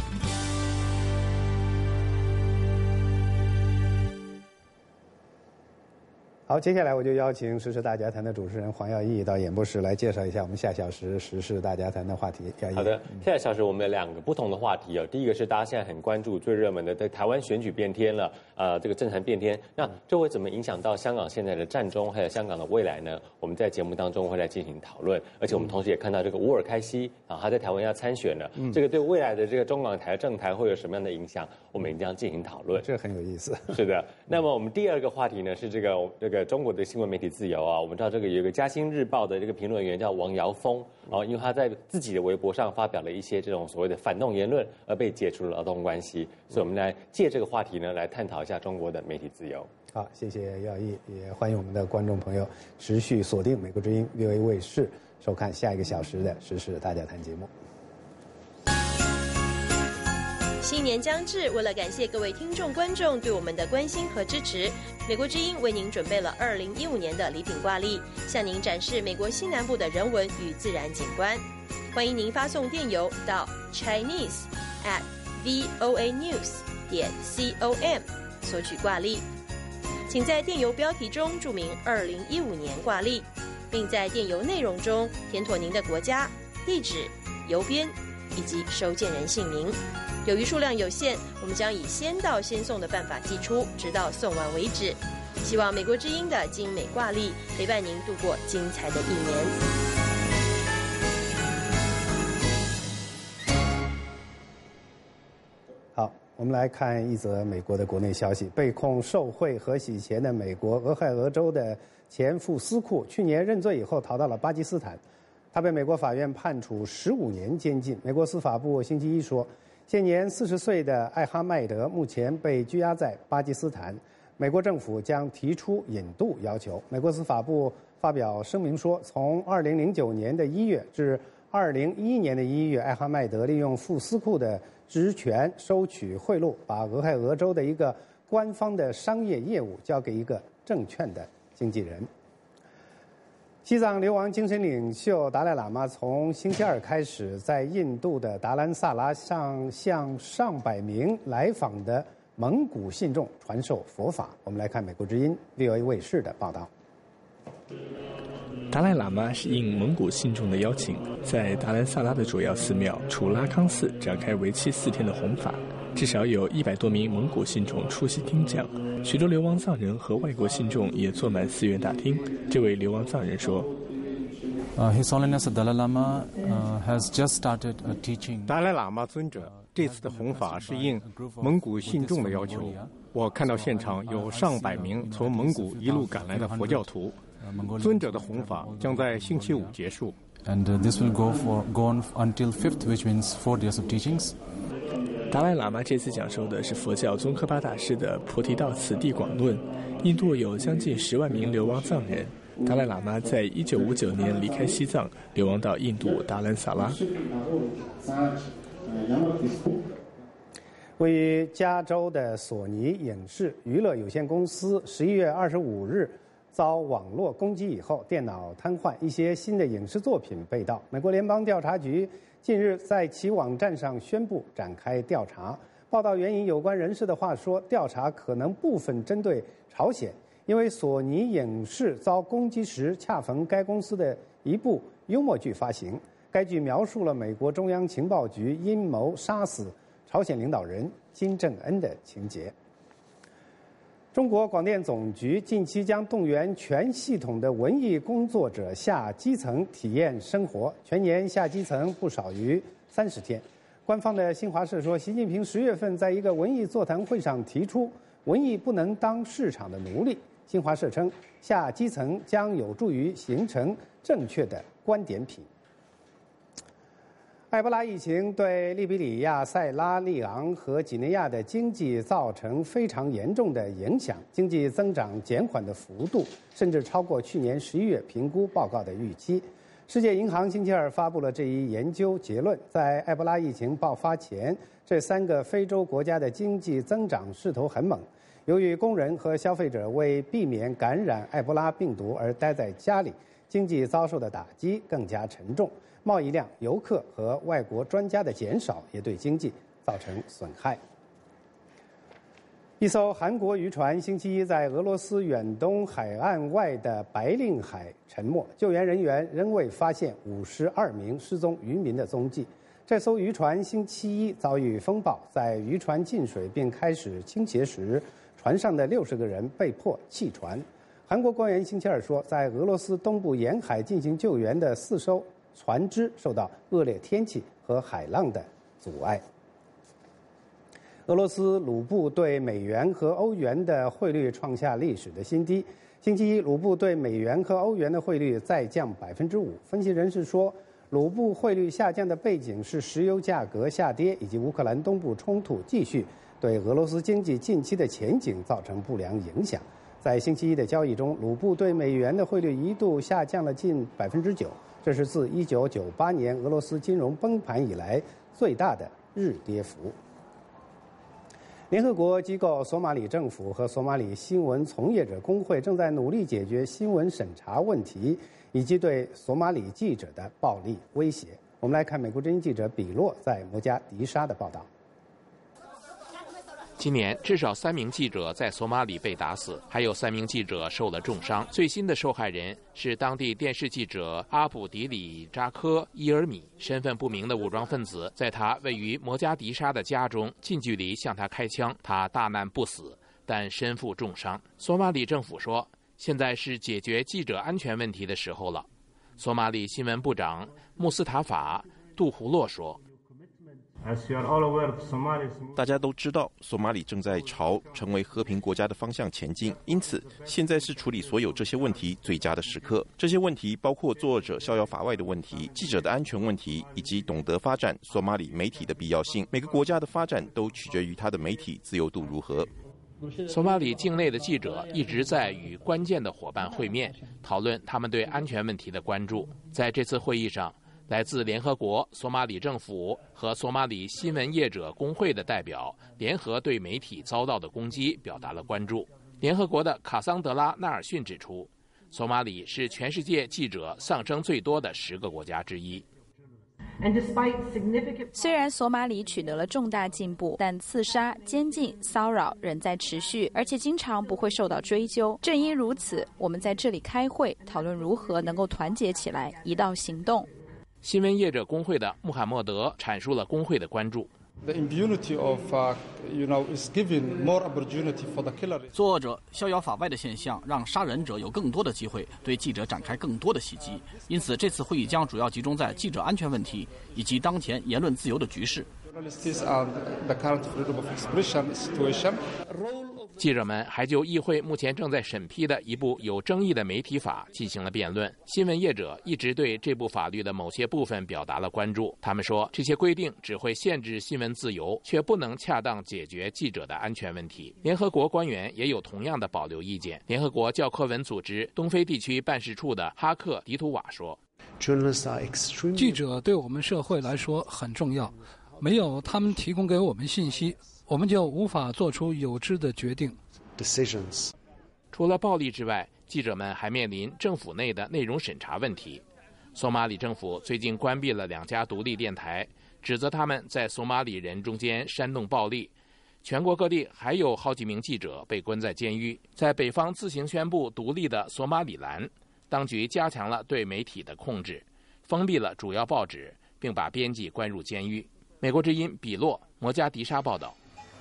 好，接下来我就邀请时事大家谈的主持人黄耀毅到演播室来介绍一下我们下小时时事大家谈的话题。
好的，下小时我们有2个不同的话题哦。第一个是大家现在很关注、最热门的，在台湾选举变天了，这个政坛变天，那这会怎么影响到香港现在的战中，还有香港的未来呢？我们在节目当中会来进行讨论，而且我们同时也看到这个乌尔开西啊，他在台湾要参选了，这个对未来的这个中港台政坛会有什么样的影响？我们一定要进行讨论。
这很有意思。
是的，那么我们第2个话题呢是这个中国的新闻媒体自由啊，我们知道这个有一个《嘉兴日报》的这个评论员叫王尧峰，因为他在自己的微博上发表了一些这种所谓的反动言论，而被解除了劳动关系，所以我们来借这个话题呢来探讨一下中国的媒体自由。
好，谢谢耀毅，也欢迎我们的观众朋友持续锁定美国之音 VOA 卫视，收看下1个小时的时事大家谈节目。
新年将至，为了感谢各位听众观众对我们的关心和支持，美国之音为您准备了2015年的礼品挂历，向您展示美国西南部的人文与自然景观。欢迎您发送电邮到 chinese@voanews.com 索取挂历，请在电邮标题中注明2015年挂历，并在电邮内容中填妥您的国家、地址、邮编以及收件人姓名。由于数量有限，我们将以先到先送的办法寄出，直到送完为止。希望美国之音的精美挂历陪伴您度过精彩的1年。
好，我们来看一则美国的国内消息。被控受贿和洗钱的美国俄亥俄州的前副司库，去年认罪以后逃到了巴基斯坦，他被美国法院判处15年监禁。美国司法部星期一说，现年40岁的艾哈迈德目前被拘押在巴基斯坦，美国政府将提出引渡要求。美国司法部发表声明说，从2009年的1月至2011年的1月，艾哈迈德利用副司库的职权收取贿赂，把俄亥俄州的一个官方的商业业务交给一个证券的经纪人。西藏流亡精神领袖达赖喇嘛从星期2开始，在印度的达兰萨拉向上百名来访的蒙古信众传授佛法。我们来看美国之音 VOA 卫视的报道。
达赖喇嘛是应蒙古信众的邀请，在达兰萨拉的主要寺庙楚拉康寺展开为期4天的弘法，至少有100多名蒙古信众出席听讲，许多流亡藏人和外国信众也坐满寺院大厅。这位流亡藏人说
：“His Holiness the Dalai Lama has just started teaching。”
达赖喇嘛尊者这次的弘法是应蒙古信众的要求。我看到现场有上百名从蒙古一路赶来的佛教徒。尊者的弘法将在星期5结束。
And this will go on until 5th, which means 4 days of teachings.
达赖喇嘛这次讲授的是佛教宗喀巴大师的《菩提道次第广论》。印度有将近10万名流亡藏人。达赖喇嘛在1959年离开西藏，流亡到印度达兰萨拉。
位于加州的索尼影视娱乐有限公司11月25日遭网络攻击以后，电脑瘫痪，一些新的影视作品被盗。美国联邦调查局近日在其网站上宣布展开调查。报道援引有关人士的话说，调查可能部分针对朝鲜，因为索尼影视遭攻击时恰逢该公司的一部幽默剧发行。该剧描述了美国中央情报局阴谋杀死朝鲜领导人金正恩的情节。中国广电总局近期将动员全系统的文艺工作者下基层体验生活，全年下基层不少于30天。官方的新华社说，习近平10月份在一个文艺座谈会上提出，文艺不能当市场的奴隶。新华社称，下基层将有助于形成正确的观点品。 埃博拉疫情对利比里亚、塞拉利昂和几内亚的经济造成非常严重的影响，经济增长减缓的幅度甚至超过去年11月评估报告的预期。世界银行星期二发布了这一研究结论，在埃博拉疫情爆发前，这3个非洲国家的经济增长势头很猛。由于工人和消费者为避免感染埃博拉病毒而待在家里，经济遭受的打击更加沉重。贸易量、游客和外国专家的减少也对经济造成损害。一艘韩国渔船星期一在俄罗斯远东海岸外的白令海沉没，救援人员仍未发现52名失踪渔民的踪迹。这艘渔船星期一遭遇风暴，在渔船进水并开始倾斜时，船上的60个人被迫弃船。韩国官员星期二说，在俄罗斯东部沿海进行救援的4艘船只受到恶劣天气和海浪的阻碍。俄罗斯卢布对美元和欧元的汇率创下历史的新低。星期一，卢布对美元和欧元的汇率再降5%。分析人士说，卢布汇率下降的背景是石油价格下跌以及乌克兰东部冲突继续对俄罗斯经济近期的前景造成不良影响。在星期一的交易中，卢布对美元的汇率一度下降了近9%，这是自1998年俄罗斯金融崩盘以来最大的日跌幅。联合国机构索马里政府和索马里新闻从业者工会正在努力解决新闻审查问题以及对索马里记者的暴力威胁。我们来看美国之音记者比洛在摩加迪沙的报道。
今年至少3名记者在索马里被打死，还有3名记者受了重伤。最新的受害人是当地电视记者阿卜迪里扎科伊尔米。身份不明的武装分子在他位于摩加迪沙的家中近距离向他开枪，他大难不死，但身负重伤。索马里政府说，现在是解决记者安全问题的时候了。索马里新闻部长穆斯塔法·杜胡洛说，
大家都知道，索马里正在朝成为和平国家的方向前进，因此现在是处理所有这些问题最佳的时刻。这些问题包括作者逍遥法外的问题、记者的安全问题，以及懂得发展索马里媒体的必要性。每个国家的发展都取决于它的媒体自由度如何。
索马里境内的记者一直在与关键的伙伴会面，讨论他们对安全问题的关注。在这次会议上，来自联合国、索马里政府和索马里新闻业者工会的代表联合对媒体遭到的攻击表达了关注。联合国的卡桑德拉·纳尔逊指出，索马里是全世界记者丧生最多的10个国家之一。
虽然索马里取得了重大进步，但刺杀、监禁、骚扰仍在持续，而且经常不会受到追究。正因如此，我们在这里开会，讨论如何能够团结起来，一道行动。
新闻业者工会的穆罕默德阐述了工会的关注。
作者逍遥法外的现象让杀人者有更多的机会对记者展开更多的袭击，因此这次会议将主要集中在记者安全问题以及当前言论自由的局势。
记者们还就议会目前正在审批的一部有争议的媒体法进行了辩论。新闻业者一直对这部法律的某些部分表达了关注。他们说，这些规定只会限制新闻自由，却不能恰当解决记者的安全问题。联合国官员也有同样的保留意见。联合国教科文组织东非地区办事处的哈克迪图瓦说，
记者对我们社会来说很重要，没有他们提供给我们信息，我们就无法做出有知的决定。
除了暴力之外，记者们还面临政府内的内容审查问题。索马里政府最近关闭了2家独立电台，指责他们在索马里人中间煽动暴力。全国各地还有好几名记者被关在监狱。在北方自行宣布独立的索马里兰，当局加强了对媒体的控制，封闭了主要报纸，并把编辑关入监狱。美国之音比洛摩加迪沙报道。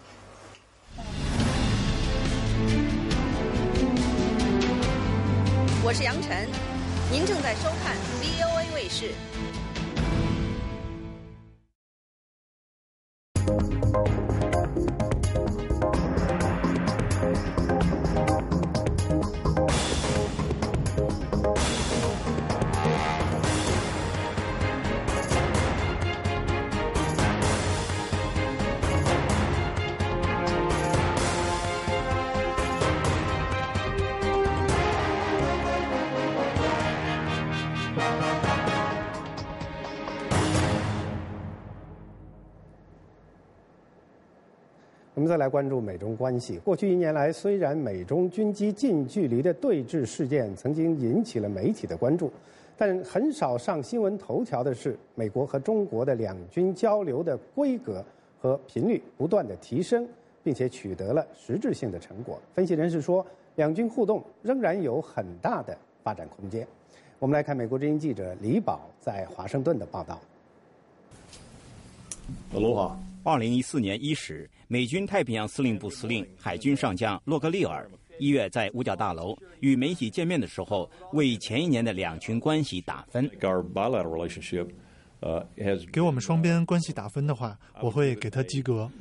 我是杨晨，您正在收看 VOA 卫视。
我们再来关注美中关系。过去1年来，虽然美中军机近距离的对峙事件曾经引起了媒体的关注，但很少上新闻头条的是，美国和中国的两军交流的规格和频率不断的提升，并且取得了实质性的成果。分析人士说，两军互动仍然有很大的发展空间。我们来看美国之音记者李宝在华盛顿的报道。
2014年1时，美军太平洋司令部司令、海军上将洛克利尔1月在五角大楼与媒体见面的时候，为前一年的两军关系打分。
给我们双边关系打分的话，我会给他及格。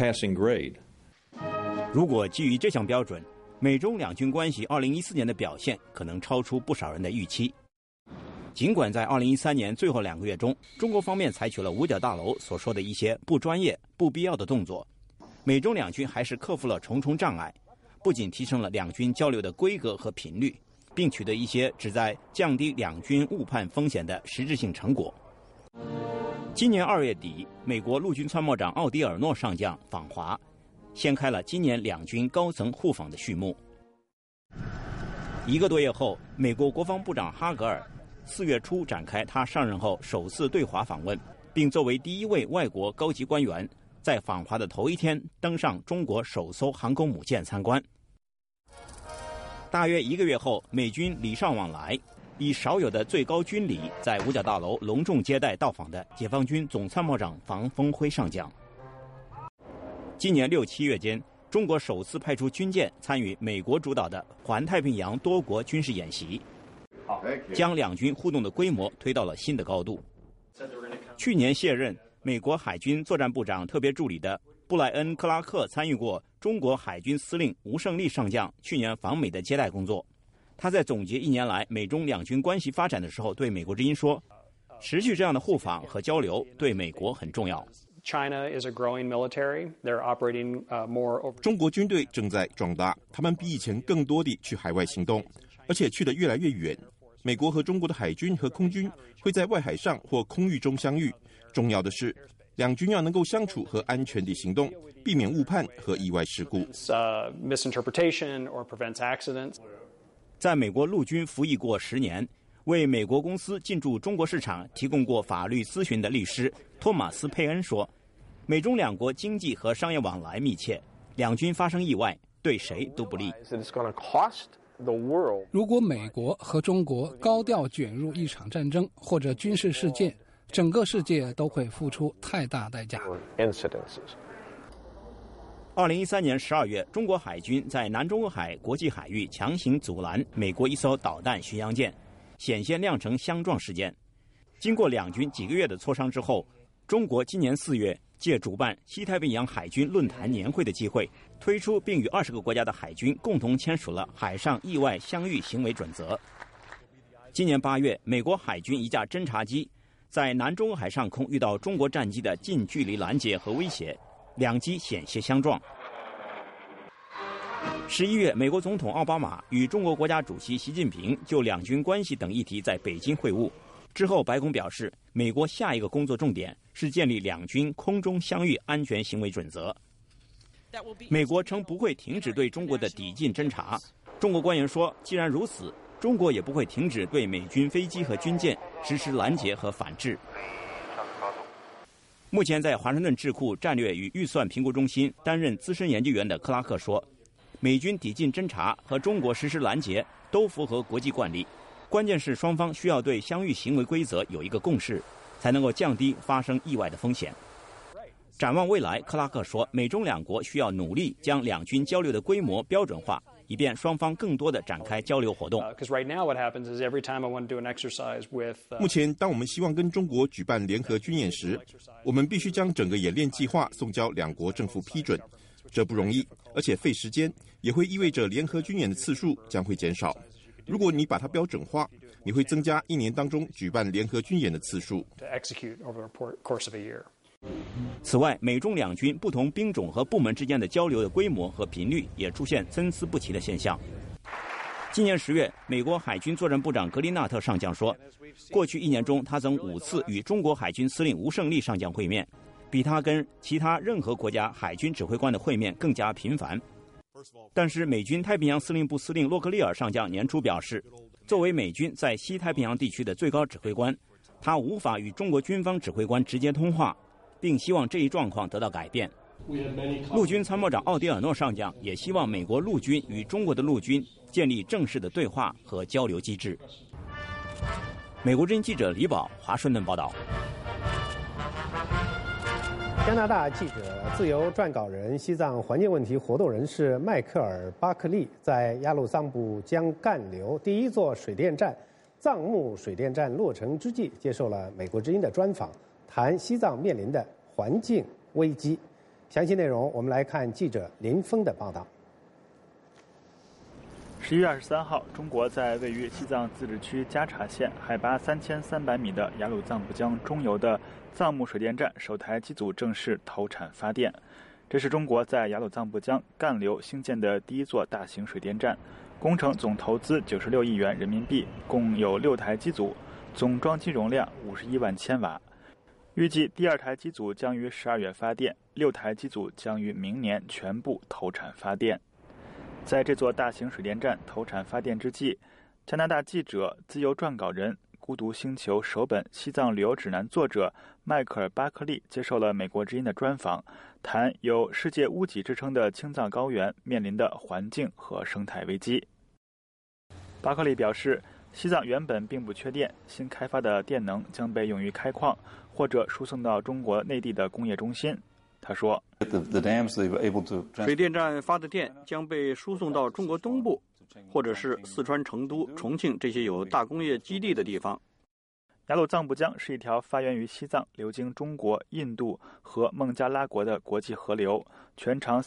如果基于这项标准，美中两军关系2014年的表现可能超出不少人的预期。尽管在2013年最后2个月中，中国方面采取了五角大楼所说的一些不专业、不必要的动作，美中两军还是克服了重重障碍，不仅提升了两军交流的规格和频率，并取得一些旨在降低两军误判风险的实质性成果。今年2月底，美国陆军参谋长奥迪尔诺上将访华，掀开了今年两军高层互访的序幕。1个多月后，美国国防部长哈格尔4月初展开他上任后首次对华访问，并作为第1位外国高级官员，在访华的头1天登上中国首艘航空母舰参观。大约1个月后，美军礼尚往来，以少有的最高军礼在五角大楼隆重接待到访的解放军总参谋长房峰辉上将。今年6、7月间，中国首次派出军舰参与美国主导的环太平洋多国军事演习，将两军互动的规模推到了新的高度。去年卸任美国海军作战部长特别助理的布莱恩·克拉克参与过中国海军司令吴胜利上将去年访美的接待工作。他在总结1年来美中两军关系发展的时候，对美国之音说，持续这样的互访和交流对美国很重要。
中国军队正在壮大，他们比以前更多地去海外行动，而且去得越来越远。美国和中国的海军和空军会在外海上或空域中相遇。重要的是，两军要能够相处和安全地行动，避免误判和意外事故。
在美国陆军服役过10年，为美国公司进驻中国市场提供过法律咨询的律师托马斯·佩恩说，美中两国经济和商业往来密切，两军发生意外对谁都不利。
如果美国和中国高调卷入一场战争或者军事事件，整个世界都会付出太大代价。
2013年12月，中国海军在南中国海国际海域强行阻拦美国一艘导弹巡洋舰，险些酿成相撞事件。经过两军几个月的磋商之后，中国今年4月借主办西太平洋海军论坛年会的机会，推出并与20个国家的海军共同签署了海上意外相遇行为准则。今年8月，美国海军一架侦察机在南中国海上空遇到中国战机的近距离拦截和威胁，两机险些相撞。11月，美国总统奥巴马与中国国家主席习近平就两军关系等议题在北京会晤。之后，白宫表示，美国下一个工作重点是建立两军空中相遇安全行为准则。美国称不会停止对中国的抵近侦察。中国官员说，既然如此，中国也不会停止对美军飞机和军舰实施拦截和反制。目前在华盛顿智库战略与预算评估中心担任资深研究员的克拉克说，美军抵近侦察和中国实施拦截都符合国际惯例，关键是双方需要对相遇行为规则有一个共识，才能够降低发生意外的风险。展望未来，克拉克说，美中两国需要努力将两军交流的规模标准化，以便双方更多地展开交流活动。
目前，当我们希望跟中国举办联合军演时，我们必须将整个演练计划送交两国政府批准，这不容易，而且费时间，也会意味着联合军演的次数将会减少。如果你把它标准化，你会增加1年当中举办联合军演的次数。
此外，美中两军不同兵种和部门之间的交流的规模和频率也出现参差不齐的现象。今年10月，美国海军作战部长格林纳特上将说，过去1年中他曾5次与中国海军司令吴胜利上将会面， 比他跟其他任何国家海军指挥官的会面更加频繁。但是美军太平洋司令部司令洛克利尔上将年初表示，作为美军在西太平洋地区的最高指挥官，他无法与中国军方指挥官直接通话，并希望这一状况得到改变。陆军参谋长奥迪尔诺上将也希望美国陆军与中国的陆军建立正式的对话和交流机制。美国之音记者李宝华盛顿报道。
加拿大记者、自由撰稿人、西藏环境问题活动人士迈克尔·巴克利在雅鲁藏布江干流第一座水电站藏木水电站落成之际，接受了美国之音的专访，谈西藏面临的环境危机。详细内容，我们来看记者林峰的报道。
11月23号，中国在位于西藏自治区加查县海拔3300米的雅鲁藏布江中游的藏木水电站首台机组正式投产发电。这是中国在雅鲁藏布江干流兴建的第一座大型水电站，工程总投资96亿元人民币，共有6台机组，总装机容量51万千瓦。预计第2台机组将于12月发电，6台机组将于明年全部投产发电。在这座大型水电站投产发电之际，加拿大记者、自由撰稿人、孤独星球首本西藏旅游指南作者迈克尔·巴克利接受了美国之音的专访，谈有世界屋脊之称的青藏高原面临的环境和生态危机。巴克利表示，西藏原本并不缺电，新开发的电能将被用于开矿或者输送到中国内地的工业中心。他说，
水电站发的电将被输送到中国东部，或者是四川成都、重庆这些有大工业基地的地方。
雅鲁藏布江是一条发源于西藏、流经中国、印度和孟加拉国的国际河流，全长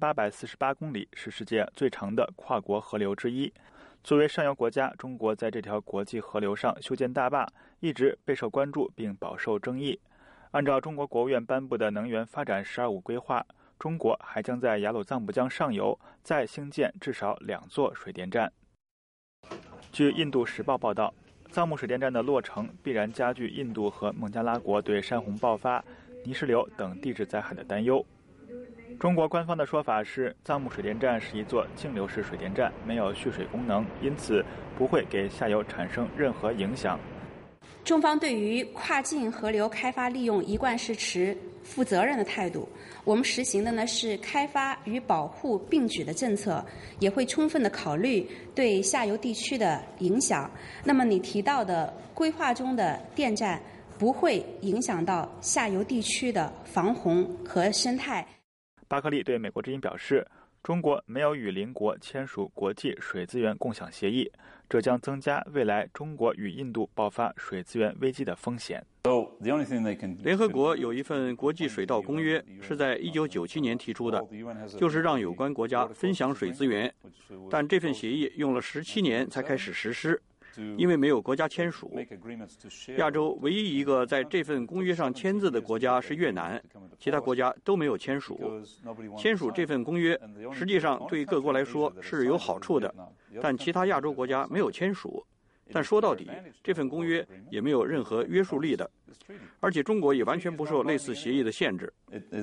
3848公里，是世界最长的跨国河流之一。作为上游国家，中国在这条国际河流上修建大坝，一直备受关注并饱受争议。按照中国国务院颁布的能源发展“12+5”规划，中国还将在雅鲁藏布江上游再兴建至少2座水电站。据《印度时报》报道，藏木水电站的落成必然加剧印度和孟加拉国对山洪爆发、泥石流等地质灾害的担忧。中国官方的说法是，藏木水电站是一座径流式水电站，没有蓄水功能，因此不会给下游产生任何影响。
中方对于跨境河流开发利用一贯是持负责任的态度，我们实行的呢是开发与保护并举的政策，也会充分的考虑对下游地区的影响。那么你提到的规划中的电站不会影响到下游地区的防洪和生态。
巴克利对美国之音表示，中国没有与邻国签署国际水资源共享协议，这将增加未来中国与印度爆发水资源危机的风险。
联合国有一份国际水道公约，是在1997年提出的，就是让有关国家分享水资源，但这份协议用了17年才开始实施。因为没有国家签署，亚洲唯一一个在这份公约上签字的国家是越南，其他国家都没有签署。签署这份公约实际上对各国来说是有好处的，但其他亚洲国家没有签署。但说到底，这份公约也没有任何约束力的，而且中国也完全不受类似协议的限制。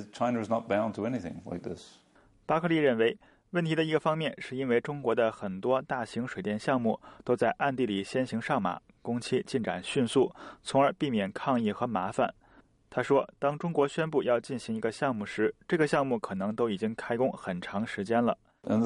巴克利认为，问题的一个方面是因为中国的很多大型水电项目都在暗地里先行上马，工期进展迅速，从而避免抗议和麻烦。他说，当中国宣布要进行一个项目时，这个项目可能都已经开工很长时间了。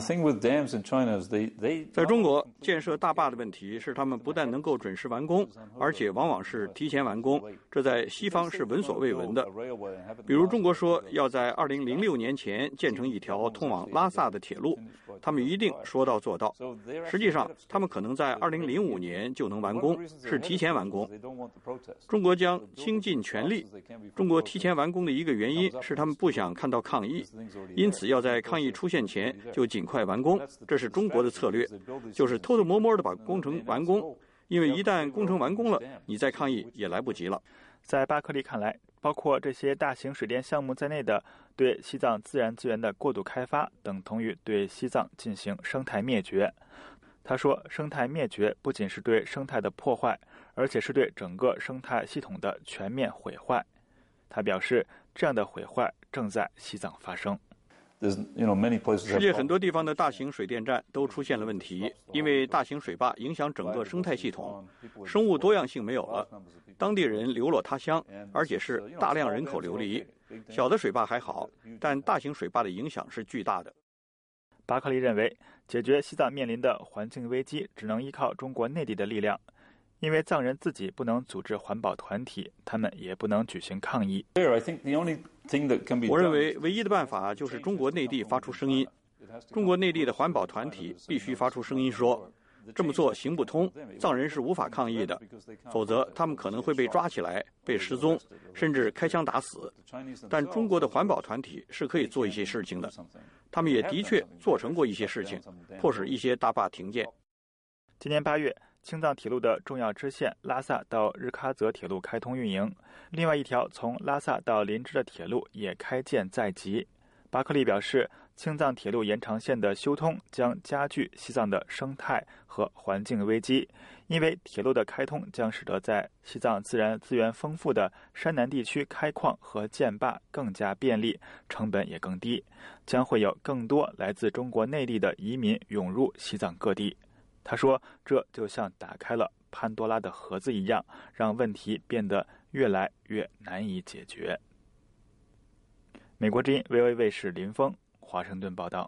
在中国，建设大坝的问题是他们不但能够准时完工，而且往往是提前完工，这在西方是闻所未闻的。比如中国说要在2006年前建成一条通往拉萨的铁路，他们一定说到做到。实际上，他们可能在2005年就能完工，是提前完工。中国将倾尽全力。中国提前完工的一个原因是他们不想看到抗议，因此要在抗议出现前就尽快完工，这是中国的策略，就是偷偷摸摸的把工程完工，因为一旦工程完工了，你再抗议也来不及了。
在巴克利看来，包括这些大型水电项目在内的对西藏自然资源的过度开发，等同于对西藏进行生态灭绝。他说，生态灭绝不仅是对生态的破坏，而且是对整个生态系统的全面毁坏。他表示， 这样的毁坏正在西藏发生。
世界很多地方的大型水电站都出现了问题，因为大型水坝影响整个生态系统，生物多样性没有了，当地人流落他乡，而且是大量人口流离。小的水坝还好，但大型水坝的影响是巨大的。
巴克利认为，解决西藏面临的环境危机只能依靠中国内地的力量，因为藏人自己不能组织环保团体，他们也不能举行抗议。
我认为唯一的办法就是中国内地发出声音，中国内地的环保团体必须发出声音说，这么做行不通，藏人是无法抗议的，否则他们可能会被抓起来、被失踪，甚至开枪打死。但中国的环保团体是可以做一些事情的，他们也的确做成过一些事情，迫使一些大坝停建。
今年8月，青藏铁路的重要支线拉萨到日喀则铁路开通运营，另外一条从拉萨到林芝的铁路也开建在即。巴克利表示，青藏铁路延长线的修通将加剧西藏的生态和环境危机，因为铁路的开通将使得在西藏自然资源丰富的山南地区开矿和建坝更加便利，成本也更低，将会有更多来自中国内地的移民涌入西藏各地。他说，这就像打开了潘多拉的盒子一样，让问题变得越来越难以解决。美国之音 VOA 卫视林峰华盛顿报道。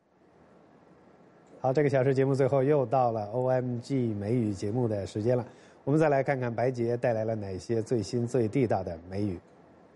好，这个小时节目最后又到了 OMG 美语节目的时间了，我们再来看看白洁带来了哪些最新最地道的美语。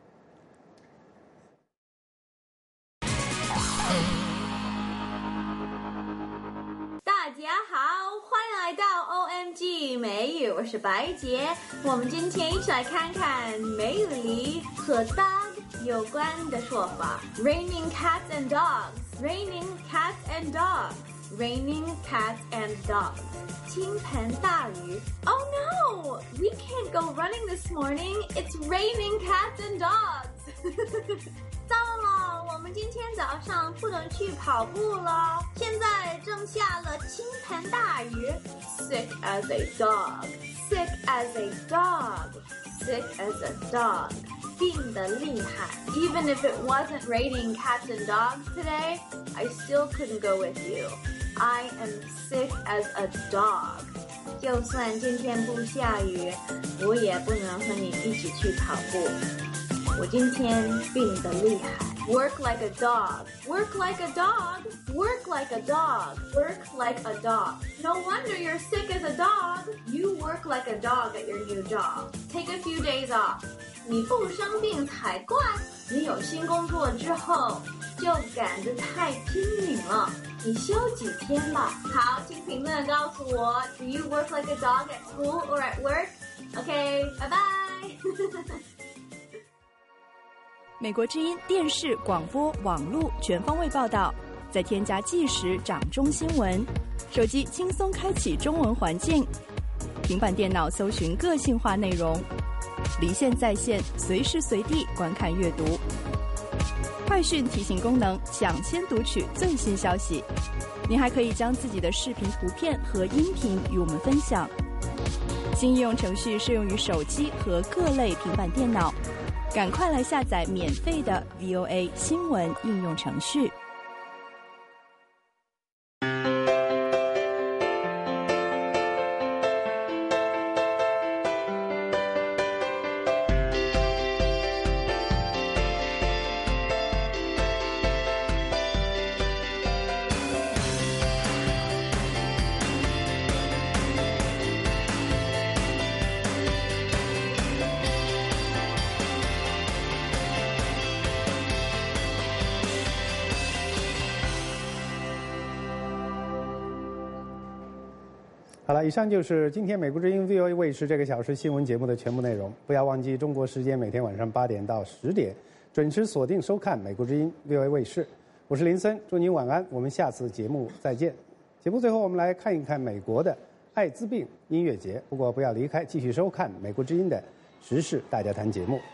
大家好，欢迎来到 OMG 美语，我是白洁。我们今天一起来看看美语里和 dog 有关的说法。Raining cats and dogs. Raining cats and dogs. Raining cats and dogs. 倾盆大雨。Oh no! We can't go running this morning. It's raining cats and dogs. 糟了，我们今天早上不能去跑步了。现在正下了倾盆大雨。Sick as a dog. Sick as a dog. Sick as a dog. 病得厉害。Even if it wasn't raining cats and dogs today, I still couldn't go with you. I am sick as a dog. 就算今天不下雨，我也不能和你一起去跑步。我今天病得厉害。Work like a dog. Work like a dog. Work like a dog. Work like a dog. No wonder you're sick as a dog. You work like a dog at your new job. Take a few days off. 你不生病才怪。你有新工作之后就赶得太拼命了。你休几天吧。好，请评论告诉我 ，Do you work like a dog at school or at work? OK, bye bye.
美国之音电视、广播、网络全方位报道，再添加即时掌中新闻，手机轻松开启中文环境，平板电脑搜寻个性化内容，离线在线，随时随地观看阅读。快讯提醒功能，抢先读取最新消息。您还可以将自己的视频、图片和音频与我们分享。新应用程序适用于手机和各类平板电脑。赶快来下载免费的 VOA 新闻应用程序。
好了，以上就是今天美国之音 VOA 卫视这个小时新闻节目的全部内容。不要忘记中国时间每天晚上8点到10点准时锁定收看美国之音 VOA 卫视。我是林森，祝您晚安，我们下次节目再见。节目最后我们来看一看美国的艾滋病音乐节，不过不要离开，继续收看美国之音的时事大家谈节目。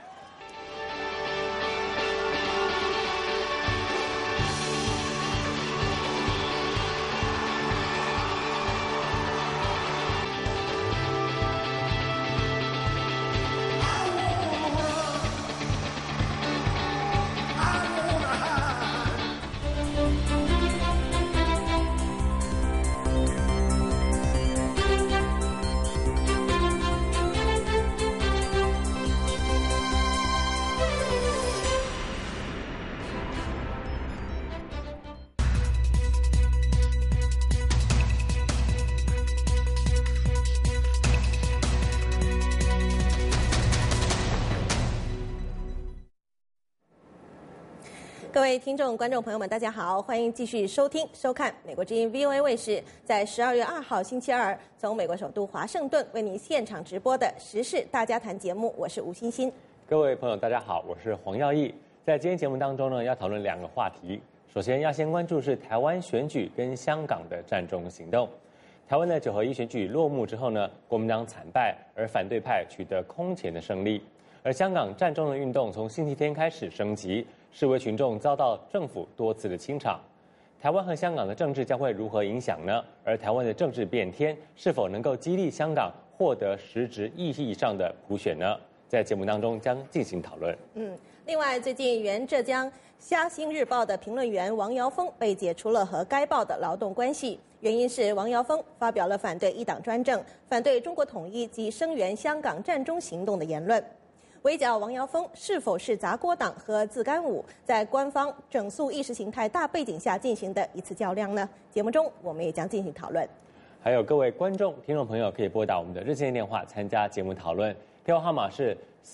各位听众、观众朋友们，大家好，欢迎继续收听、收看美国之音 VOA 卫视在12月2号星期二从美国首都华盛顿为您现场直播的时事大家谈节目，我是吴欣欣。
各位朋友，大家好，我是黄耀义。在今天节目当中呢，要讨论2个话题。首先要先关注是台湾选举跟香港的战中行动。台湾的9合1选举落幕之后呢，国民党惨败，而反对派取得空前的胜利。而香港战中的运动从星期天开始升级，示威群众遭到政府多次的清场。台湾和香港的政治将会如何影响呢？而台湾的政治变天是否能够激励香港获得实质意义上的普选呢？在节目当中将进行讨论。
另外，最近原浙江虾星日报的评论员王尧峰被解除了和该报的劳动关系，原因是王尧峰发表了反对一党专政、反对中国统一及声援香港战中行动的言论。围剿王尧峰是否是砸锅党和自干五在官方整肃意识形态大背景下进行的一次较量呢？节目中我们也将进行讨论。
还有各位观众、听众朋友可以拨打我们的热线电话参加节目讨论，电话号码是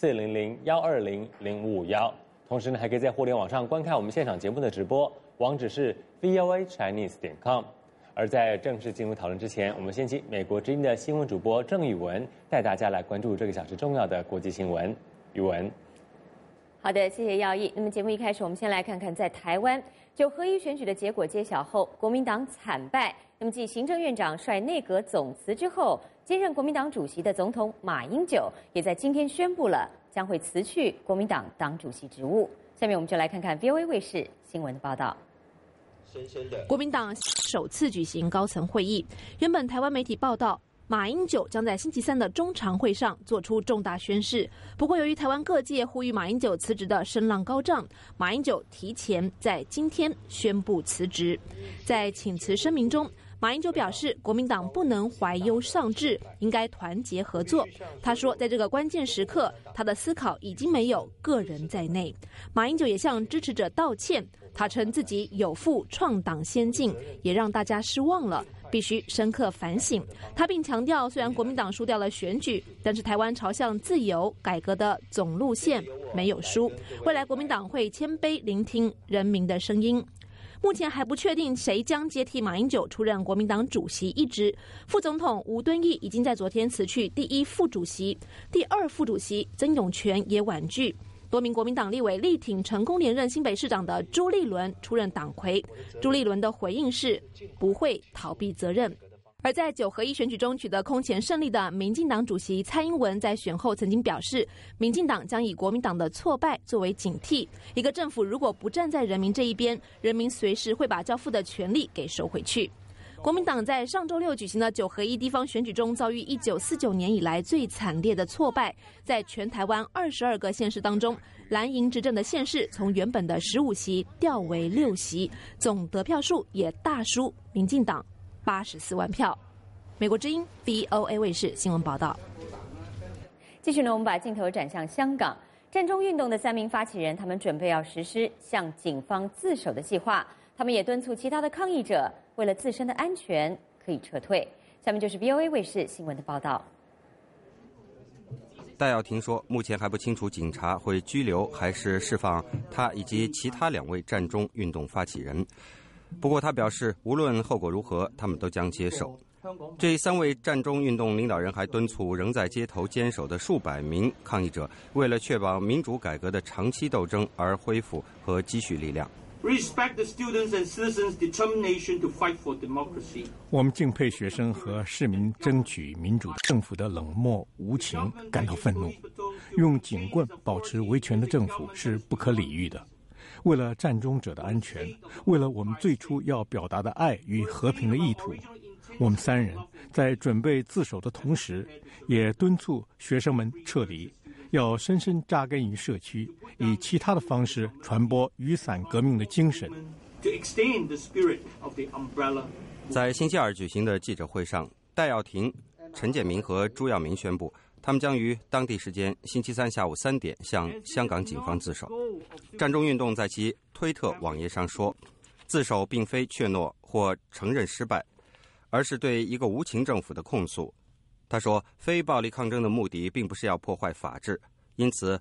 400-120-0551。同时呢，还可以在互联网上观看我们现场节目的直播，网址是 voachinese.com。而在正式进入讨论之前，我们先请美国之音的新闻主播郑宇文带大家来关注这个小时重要的国际新闻。宇文，
好的，谢谢耀义。那么节目一开始，我们先来看看在台湾9合1选举的结果揭晓后，国民党惨败。那么继行政院长率内阁总辞之后，接任国民党主席的总统马英九也在今天宣布了将会辞去国民党党主席职务。下面我们就来看看 VOA 卫视新闻的报道。
国民党首次举行高层会议，原本台湾媒体报道马英九将在星期3的中常会上做出重大宣示，不过由于台湾各界呼吁马英九辞职的声浪高涨，马英九提前在今天宣布辞职。在请辞声明中，马英九表示，国民党不能怀忧丧志，应该团结合作。他说，在这个关键时刻，他的思考已经没有个人在内。马英九也向支持者道歉，他称自己有负创党先进，也让大家失望了，必须深刻反省。他并强调，虽然国民党输掉了选举，但是台湾朝向自由改革的总路线没有输。未来国民党会谦卑聆听人民的声音。目前还不确定谁将接替马英九出任国民党主席一职。副总统吴敦义已经在昨天辞去第1副主席，第2副主席曾永权也婉拒。多名国民党立委力挺成功连任新北市长的朱立伦出任党魁。朱立伦的回应是不会逃避责任。而在9合1选举中取得空前胜利的民进党主席蔡英文在选后曾经表示，民进党将以国民党的挫败作为警惕，一个政府如果不站在人民这一边，人民随时会把交付的权利给收回去。国民党在上周6举行的9合1地方选举中遭遇1949年以来最惨烈的挫败，在全台湾22个县市当中，蓝营执政的县市从原本的15席调为6席，总得票数也大输民进党84万票。美国之音 VOA 卫视新闻报道。
继续呢，我们把镜头转向香港战中运动的3名发起人，他们准备要实施向警方自首的计划。他们也敦促其他的抗议者为了自身的安全可以撤退。下面就是 VOA 卫视新闻的报道。
戴耀廷说，目前还不清楚警察会拘留还是释放他以及其他2位战中运动发起人。不过他表示，无论后果如何，他们都将接受。这3位战中运动领导人还敦促仍在街头坚守的数百名抗议者，为了确保民主改革的长期斗争而恢复和积蓄力量。
Respect the students and citizens' determination to fight for democracy.
我们敬佩学生和市民争取民主政府的冷漠无情，感到愤怒。用警棍保持维权的政府是不可理喻的。为了战中者的安全，为了我们最初要表达的爱与和平的意图，我们3人在准备自首的同时，也敦促学生们撤离，要深深扎根于社区，以其他的方式传播雨伞革命的精神。
在星期2举行的记者会上，戴耀廷、陈建明和朱耀明宣布，他们将于当地时间星期3下午3点向香港警方自首。战中运动在其推特网页上说，自首并非确诺或承认失败，而是对一个无情政府的控诉。他说，非暴力抗争的目的并不是要破坏法治，因此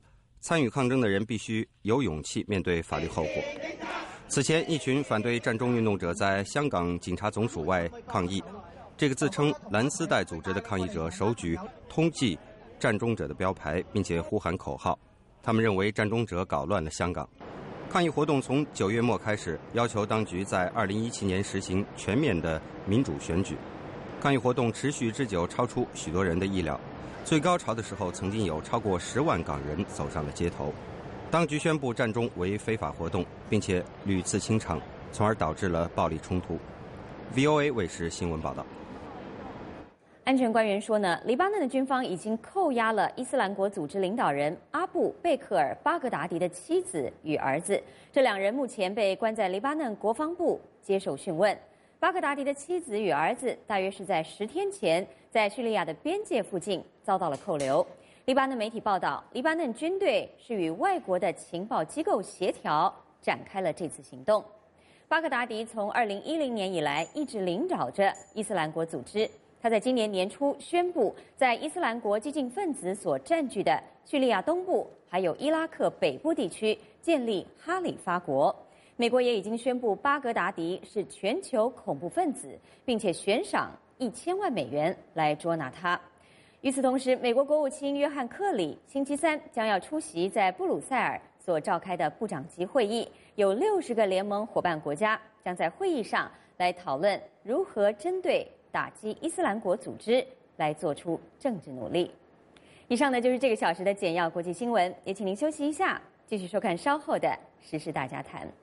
参与抗争的人必须有勇气面对法律后果。此前，一群反对战中运动者在香港警察总署外抗议，这个自称蓝丝带组织的抗议者手举通缉战中者的标牌，并且呼喊口号。他们认为战中者搞乱了香港。抗议活动从9月末开始，要求当局在2017年实行全面的民主选举。抗议活动持续之久，超出许多人的意料。最高潮的时候，曾经有超过10万港人走上了街头。当局宣布战中为非法活动，并且屡次清场，从而导致了暴力冲突。VOA 卫视新闻报道。
安全官员说呢，黎巴嫩的军方已经扣押了伊斯兰国组织领导人阿布·贝克尔·巴格达迪的妻子与儿子，这2人目前被关在黎巴嫩国防部接受讯问。巴格达迪的妻子与儿子大约是在10天前在叙利亚的边界附近遭到了扣留。黎巴嫩媒体报道，黎巴嫩军队是与外国的情报机构协调展开了这次行动。巴格达迪从2010年以来一直领导着伊斯兰国组织。他在今年年初宣布，在伊斯兰国激进分子所占据的叙利亚东部还有伊拉克北部地区建立哈里发国。美国也已经宣布巴格达迪是全球恐怖分子，并且悬赏1000万美元来捉拿他。与此同时，美国国务卿约翰·克里星期三将要出席在布鲁塞尔所召开的部长级会议，有60个联盟伙伴国家将在会议上来讨论如何针对打击伊斯兰国组织来做出政治努力。以上呢就是这个小时的简要国际新闻，也请您休息一下，继续收看稍后的时事大家谈。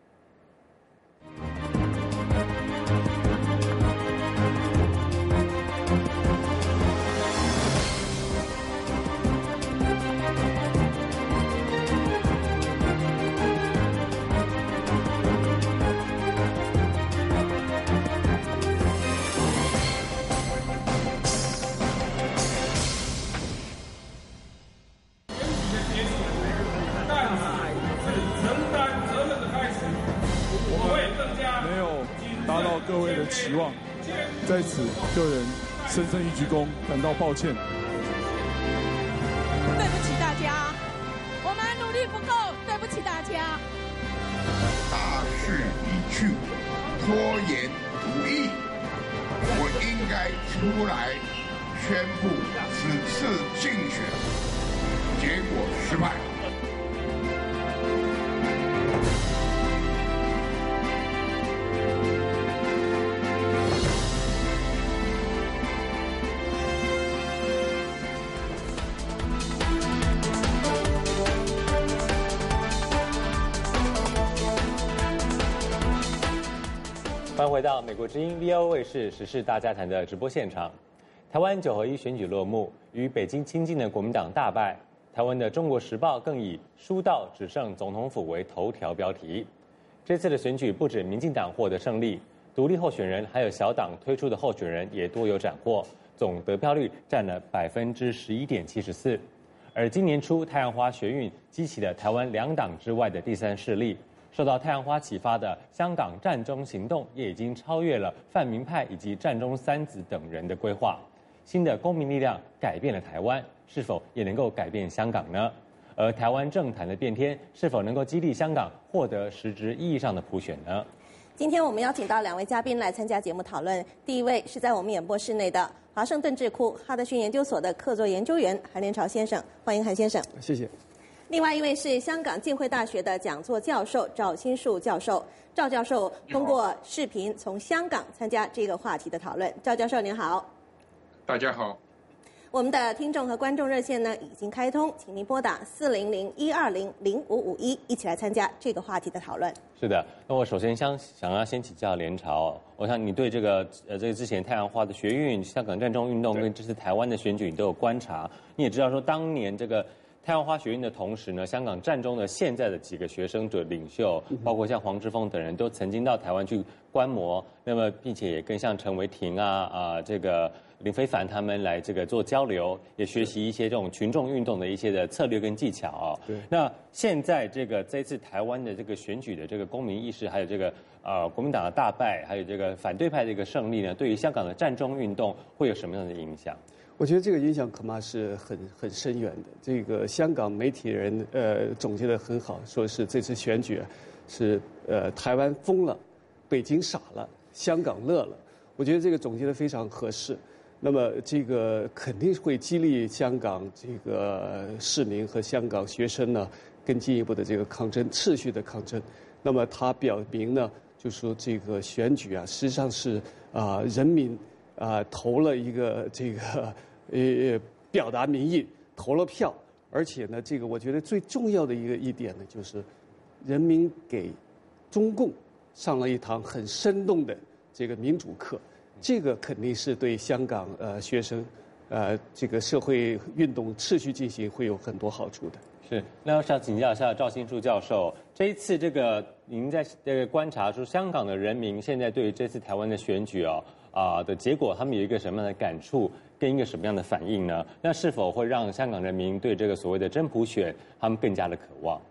各位的期望，在此个人深深一鞠躬，感到抱歉。
对不起大家，我们努力不够，对不起大家。
大势已去，拖延无益，我应该出来宣布此次竞选结果失败。
欢迎回到美国之音 VOA 卫视时事大家谈的直播现场。台湾9合1选举落幕，与北京亲近的国民党大败。台湾的《中国时报》更以“输到只剩总统府”为头条标题。这次的选举不止民进党获得胜利，独立候选人还有小党推出的候选人也多有斩获，总得票率占了11.74%。而今年初太阳花学运激起了台湾2党之外的第三势力。受到太阳花启发的香港战中行动，也已经超越了泛民派以及战中三子等人的规划。新的公民力量改变了台湾，是否也能够改变香港呢？而台湾政坛的变天，是否能够激励香港获得实质意义上的普选呢？
今天我们邀请到2位嘉宾来参加节目讨论。第一位是在我们演播室内的华盛顿智库哈德逊研究所的客座研究员韩连朝先生，欢迎韩先生。
谢谢。
另外一位是香港浸会大学的讲座教授赵新树教授。赵教授通过视频从香港参加这个话题的讨论。赵教授您好。
大家好。
我们的听众和观众热线呢已经开通，请您拨打400-120-0551，一起来参加这个话题的讨论。
是的，那我首先想要先请教连朝，我想你对这个之前太阳花的学运、香港战中运动跟这次台湾的选举你都有观察，你也知道说当年这个太阳花学运的同时呢，香港战中的现在的几个学生者领袖，包括像黄之锋等人都曾经到台湾去观摩，那么并且也跟像陈为廷这个林非凡他们来这个做交流，也学习一些这种群众运动的一些的策略跟技巧。那现在这次台湾的这个选举的这个公民意识，还有这个国民党的大败，还有这个反对派的一个胜利呢，对于香港的战中运动会有什么样的影响？
我觉得这个影响恐怕是很深远的。这个香港媒体人总结得很好，说是这次选举是台湾疯了，北京傻了，香港乐了。我觉得这个总结得非常合适。那么这个肯定会激励香港这个市民和香港学生呢更进一步的这个抗争，持续的抗争。那么它表明呢，就说这个选举啊，实际上是人民投了一个这个表达民意，投了票，而且呢，这个我觉得最重要的一点呢，就是人民给中共上了一堂很生动的这个民主课，这个肯定是对香港学生这个社会运动持续进行会有很多好处的。
是，那我想请教一下赵新树教授，这一次这个您在这个观察出香港的人民现在对于这次台湾的选举的结果，他们有一个什么样的感触，跟一个什么样的反应呢？那是否会让香港人民对这个所谓的真普选，他们更加的渴望？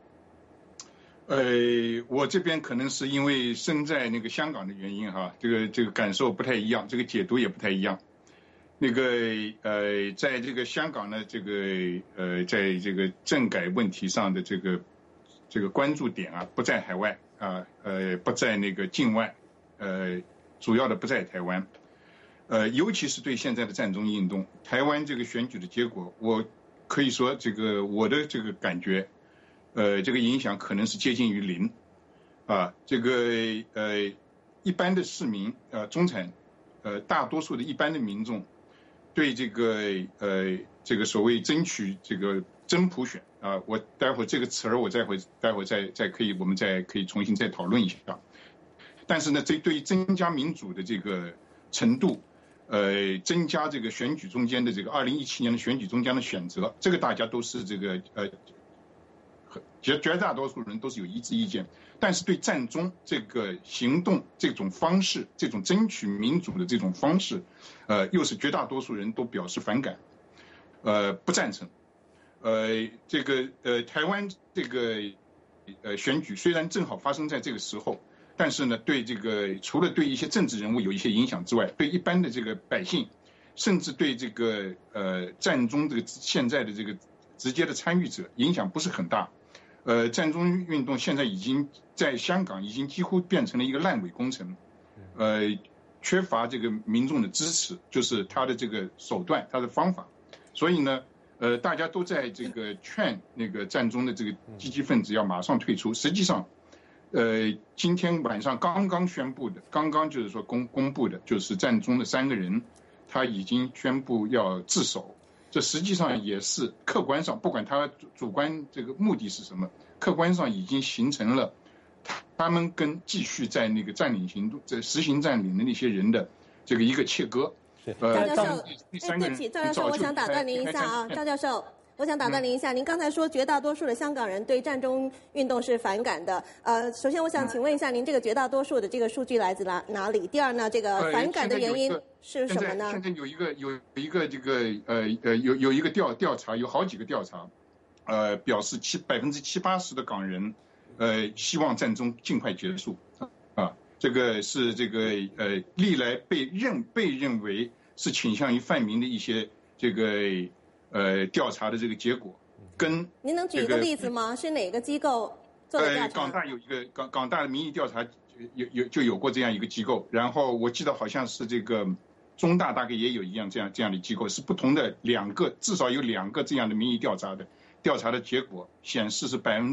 我这边可能是因为身在那个香港的原因哈，这个感受不太一样，这个解读也不太一样。那个在这个香港呢，这个在这个政改问题上的这个关注点啊，不在海外不在那个境外，主要的不在台湾，尤其是对现在的战中运动，台湾这个选举的结果，我可以说这个我的这个感觉，这个影响可能是接近于零，这个一般的市民中产，大多数的一般的民众。对这个所谓争取这个真普选我待会这个词儿我待会再可以我们再可以重新再讨论一下。但是呢，这对于增加民主的这个程度，增加这个选举中间的这个2017年的选举中间的选择，这个大家都是这个绝大多数人都是有一致意见。但是对战中这个行动这种方式，这种争取民主的这种方式，又是绝大多数人都表示反感，不赞成。这个台湾这个选举虽然正好发生在这个时候，但是呢，对这个除了对一些政治人物有一些影响之外，对一般的这个百姓，甚至对这个战中这个现在的这个直接的参与者影响不是很大。战中运动现在已经在香港已经几乎变成了一个烂尾工程，缺乏这个民众的支持，就是他的这个手段，他的方法。所以呢，大家都在这个劝那个战中的这个积极分子要马上退出。实际上，今天晚上刚刚宣布的，刚刚就是说公布的，就是战中的3个人，他已经宣布要自首。这实际上也是客观上，不管他主观这个目的是什么，客观上已经形成了他们跟继续在那个占领行动、在实行占领的那些人的这个一个切割。
赵教授，对不起，赵教授，我想打断您一下啊，赵教授。我想打断您一下，您刚才说绝大多数的香港人对战中运动是反感的。首先我想请问一下，您这个绝大多数的这个数据来自哪里？第二呢，这个反感的原因是什么呢？
现在有一个这个有一个调查，有好几个调查，表示70%-80%的港人希望战争尽快结束这个是这个历来被认为是倾向于泛民的一些这个。调查的这个结果，跟
您能举一个例子吗？是哪个机构做的调查？
港大有一个港大的民意调查有过这样一个机构，然后我记得好像是这个中大大概也有这样的机构，是不同的至少有2个这样的民意调查的结果显示是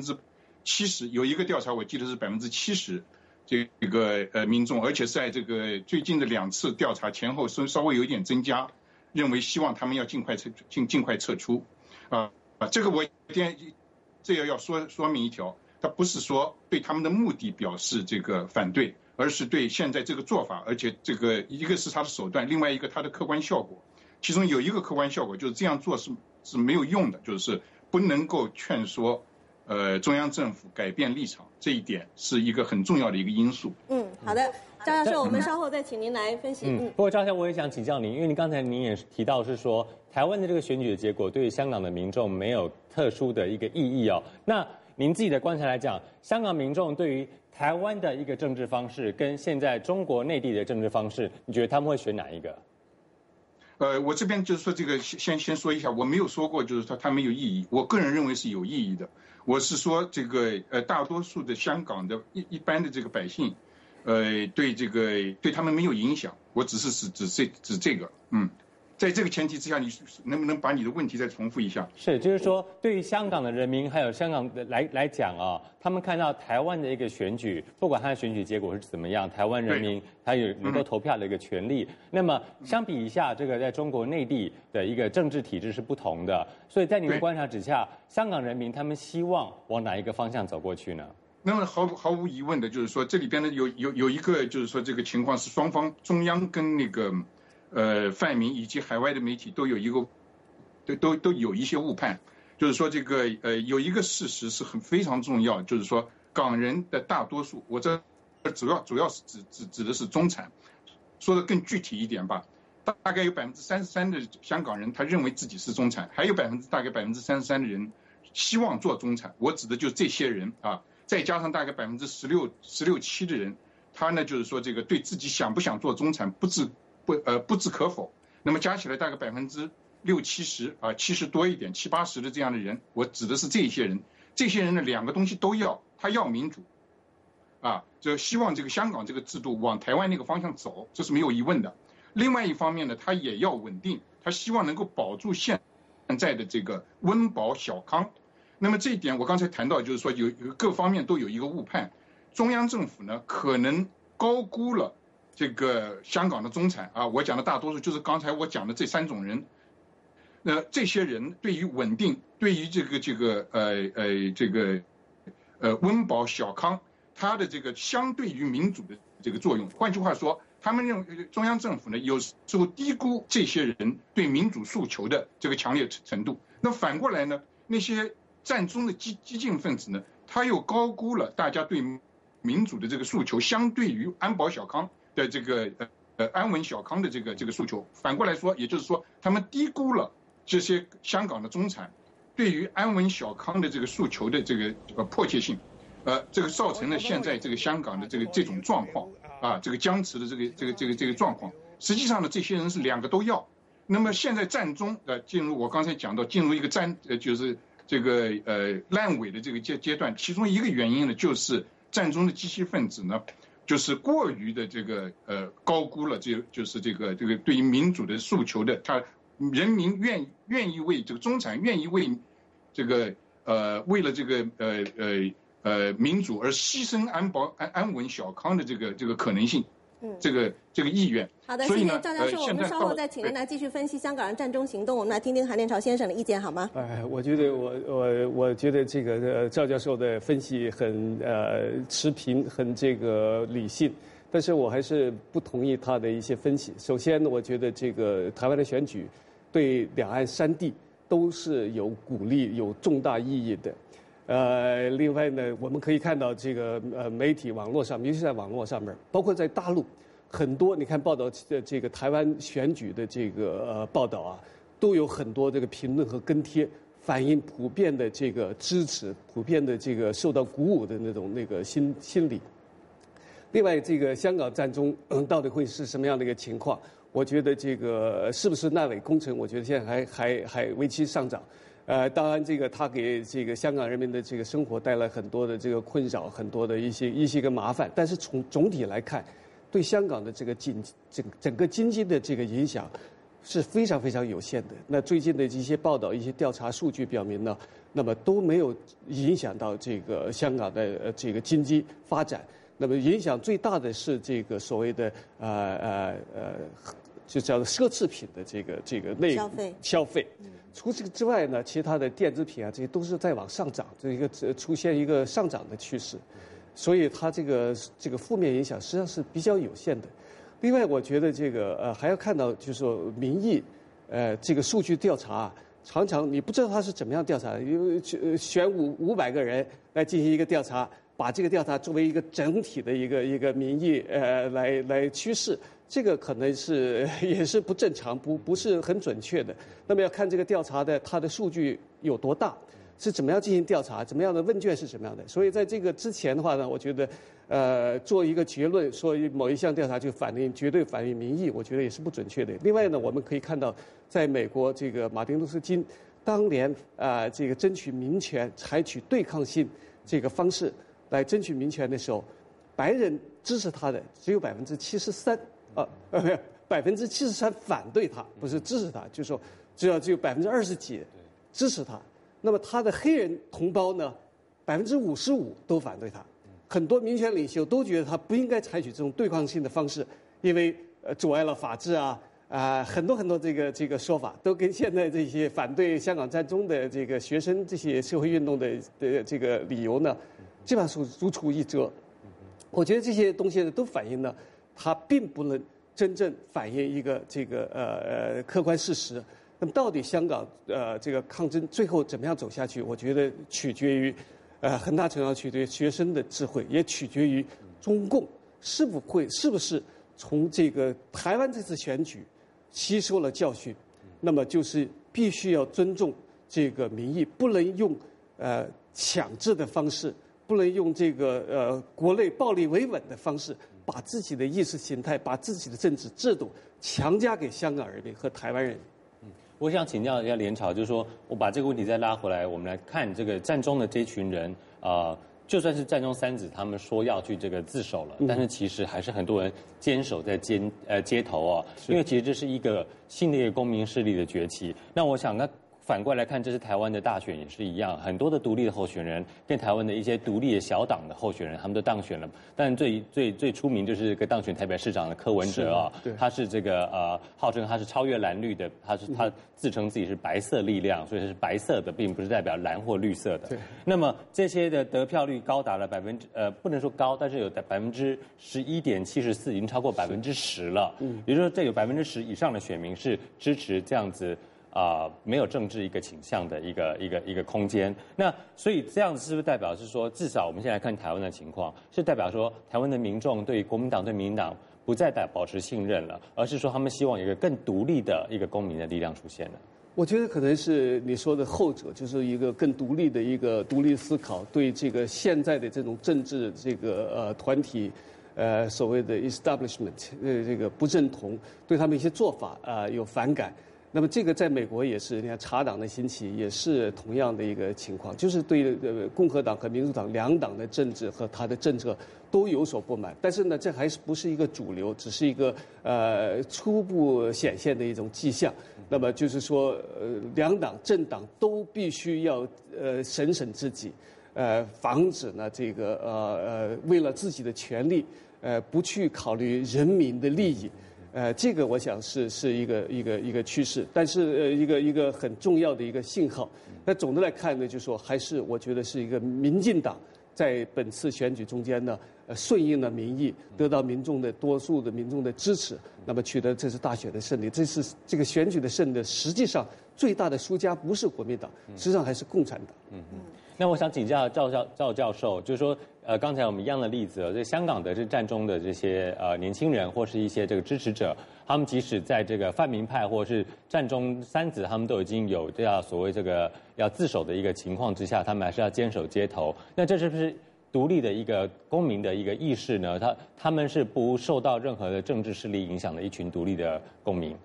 70%，有一个调查我记得是70%这个民众，而且在这个最近的2次调查前后稍微有一点增加。认为希望他们要尽快撤出，这个我这要说明一条，他不是说对他们的目的表示这个反对，而是对现在这个做法，而且这个一个是他的手段，另外一个他的客观效果，其中有一个客观效果就是这样做是没有用的，就是不能够劝说中央政府改变立场，这一点是一个很重要的一个因素。
好的。赵教授，我们稍后再请您来分析。
不过赵教授，我也想请教您，因为刚才您也提到是说，台湾的这个选举的结果对于香港的民众没有特殊的一个意义哦。那您自己的观察来讲，香港民众对于台湾的一个政治方式，跟现在中国内地的政治方式，你觉得他们会选哪一个？
我这边就是说这个先说一下，我没有说过就是说它没有意义，我个人认为是有意义的。我是说这个大多数的香港的一般的这个百姓，对他们没有影响。我只是指这个，在这个前提之下，你能不能把你的问题再重复一下？
是，就是说，对于香港的人民还有香港的来讲啊，他们看到台湾的一个选举，不管他的选举结果是怎么样，台湾人民他有能够投票的一个权利。那么相比一下，这个在中国内地的一个政治体制是不同的，所以在您的观察之下，香港人民他们希望往哪一个方向走过去呢？
那么毫无疑问的就是说，这里边呢有一个就是说这个情况是双方中央跟那个泛民以及海外的媒体都有一个都有一些误判，就是说这个有一个事实是非常重要，就是说港人的大多数，我这主要是指的是中产，说的更具体一点吧，大概有33%的香港人他认为自己是中产，还有大概33%的人希望做中产，我指的就是这些人啊，再加上大概16、17%的人，他呢就是说这个对自己想不想做中产不置可否，那么加起来大概60、70%啊，70多一点，70、80的这样的人，我指的是这些人。这些人呢，两个东西都要，他要民主，啊，就希望这个香港这个制度往台湾那个方向走，这是没有疑问的。另外一方面呢，他也要稳定，他希望能够保住现在的这个温饱小康。那么这一点我刚才谈到，就是说有各方面都有一个误判，中央政府呢可能高估了这个香港的中产啊，我讲的大多数就是刚才我讲的这3种人。这些人对于稳定，对于温饱小康，它的这个相对于民主的这个作用。换句话说，他们认为中央政府呢有时候低估这些人对民主诉求的这个强烈程度。那反过来呢，那些占中的激进分子呢，他又高估了大家对民主的这个诉求，相对于安保小康的这个安稳小康的这个诉求。反过来说，也就是说，他们低估了这些香港的中产对于安稳小康的这个诉求的这个迫切性，这个造成了现在这个香港的这种状况啊，这个僵持的这个状况。实际上呢，这些人是两个都要。那么现在战中进入我刚才讲到进入一个就是这个烂尾的这个阶段，其中一个原因呢，就是战中的激进分子呢，就是过于的这个高估了就是这个对于民主的诉求的他。人民愿意为这个中产愿意为这个为了这个民主而牺牲安稳小康的这个可能性，这个意愿。
好的，谢谢赵教授，我们稍后再请您来继续分析香港人战中行动。我们来听听韩念朝先生的意见好吗？
我觉得这个赵教授的分析很持平，很这个理性。但是我还是不同意他的一些分析。首先，我觉得这个台湾的选举对两岸3地都是有鼓励、有重大意义的。另外呢，我们可以看到这个媒体网络上，尤其是在网络上面，包括在大陆，很多你看报道这个台湾选举的这个报道啊，都有很多这个评论和跟贴，反映普遍的这个支持，普遍的这个受到鼓舞的那个心理。另外，这个香港战中到底会是什么样的一个情况？我觉得这个是不是烂尾工程？我觉得现在还为期上涨。当然，这个它给这个香港人民的这个生活带来很多的这个困扰，很多的一些个麻烦。但是从总体来看，对香港的这个整个经济的这个影响是非常非常有限的。那最近的一些报道、一些调查数据表明呢，那么都没有影响到这个香港的这个经济发展。那么影响最大的是这个所谓的就叫做奢侈品的这个消费。除此之外呢，其他的电子品啊，这些都是在往上涨，出现一个上涨的趋势，所以它这个负面影响实际上是比较有限的。另外，我觉得这个还要看到就是说民意这个数据调查，常常你不知道它是怎么样调查的，选500个人来进行一个调查。把这个调查作为一个整体的一个民意来趋势，这个可能也是不正常，不是很准确的。那么要看这个调查的它的数据有多大。 是怎么样进行调查，怎么样的问卷是怎么样的。所以在这个之前的话呢，我觉得做一个结论说某一项调查就绝对反映民意，我觉得也是不准确的。另外呢，我们可以看到，在美国这个马丁路德金当年这个争取民权，采取对抗性这个方式来争取民权的时候，白人支持他的只有73%， 73%反对他，不是支持他，就是说只有20几支持他。那么他的黑人同胞呢，55%都反对他。很多民权领袖都觉得他不应该采取这种对抗性的方式，因为阻碍了法治啊。很多这个说法都跟现在这些反对香港战争的这个学生这些社会运动的这个理由呢，基本上是如出一辙。我觉得这些东西呢，都反映了它并不能真正反映一个客观事实。那么到底香港这个抗争最后怎么样走下去？我觉得取决于很大程度上取决于学生的智慧，也取决于中共是不是从这个台湾这次选举吸收了教训，那么就是必须要尊重这个民意，不能用强制的方式，不能用这个国内暴力维稳的方式，把自己的意识形态、把自己的政治制度强加给香港人民和台湾人。
我想请教一下连朝，就是说我把这个问题再拉回来，我们来看这个战中的这群人就算是战中三子，他们说要去这个自首了，但是其实还是很多人坚守在街头因为其实这是一个新的一个公民势力的崛起。那我想反过来看，这是台湾的大选也是一样，很多的独立的候选人跟台湾的一些独立的小党的候选人，他们都当选了。但最出名就是这个当选台北市长的柯文哲他是这个号称他是超越蓝绿的，他自称自己是白色力量，所以是白色的，并不是代表蓝或绿色的。那么这些的得票率高达了不能说高，但是有11.74%，已经超过10%了。也就是说，这有10%以上的选民是支持这样子。没有政治一个倾向的一个空间。那所以这样子是不是代表是说，至少我们现在看台湾的情况，是代表说台湾的民众对国民党对民进党不再保持信任了，而是说他们希望有一个更独立的一个公民的力量出现了？
我觉得可能是你说的后者，就是一个更独立的一个独立思考，对这个现在的这种政治这个团体。所谓的 establishment 这个不认同，对他们一些做法有反感。那么这个在美国也是，你看茶党的兴起也是同样的一个情况，就是对共和党和民主党两党的政治和他的政策都有所不满。但是呢，这还是不是一个主流，只是一个初步显现的一种迹象。那么就是说，两党政党都必须要审审自己，防止呢这个为了自己的权利不去考虑人民的利益。这个我想是一个趋势，但是一个很重要的一个信号。那总的来看呢，就说还是我觉得是一个民进党在本次选举中间呢，顺应了民意，得到多数的民众的支持，那么取得这次大选的胜利。这是这个选举的胜利，实际上最大的输家不是国民党，实际上还是共产党。
那我想请教赵教授，就是说，刚才我们一样的例子，在香港的这战中的这些年轻人或是一些这个支持者，他们即使在这个泛民派或是战中三子，他们都已经有这样所谓这个要自首的一个情况之下，他们还是要坚守街头。那这是不是独立的一个公民的一个意识呢？他们是不受到任何的政治势力影响的一群独立的公民？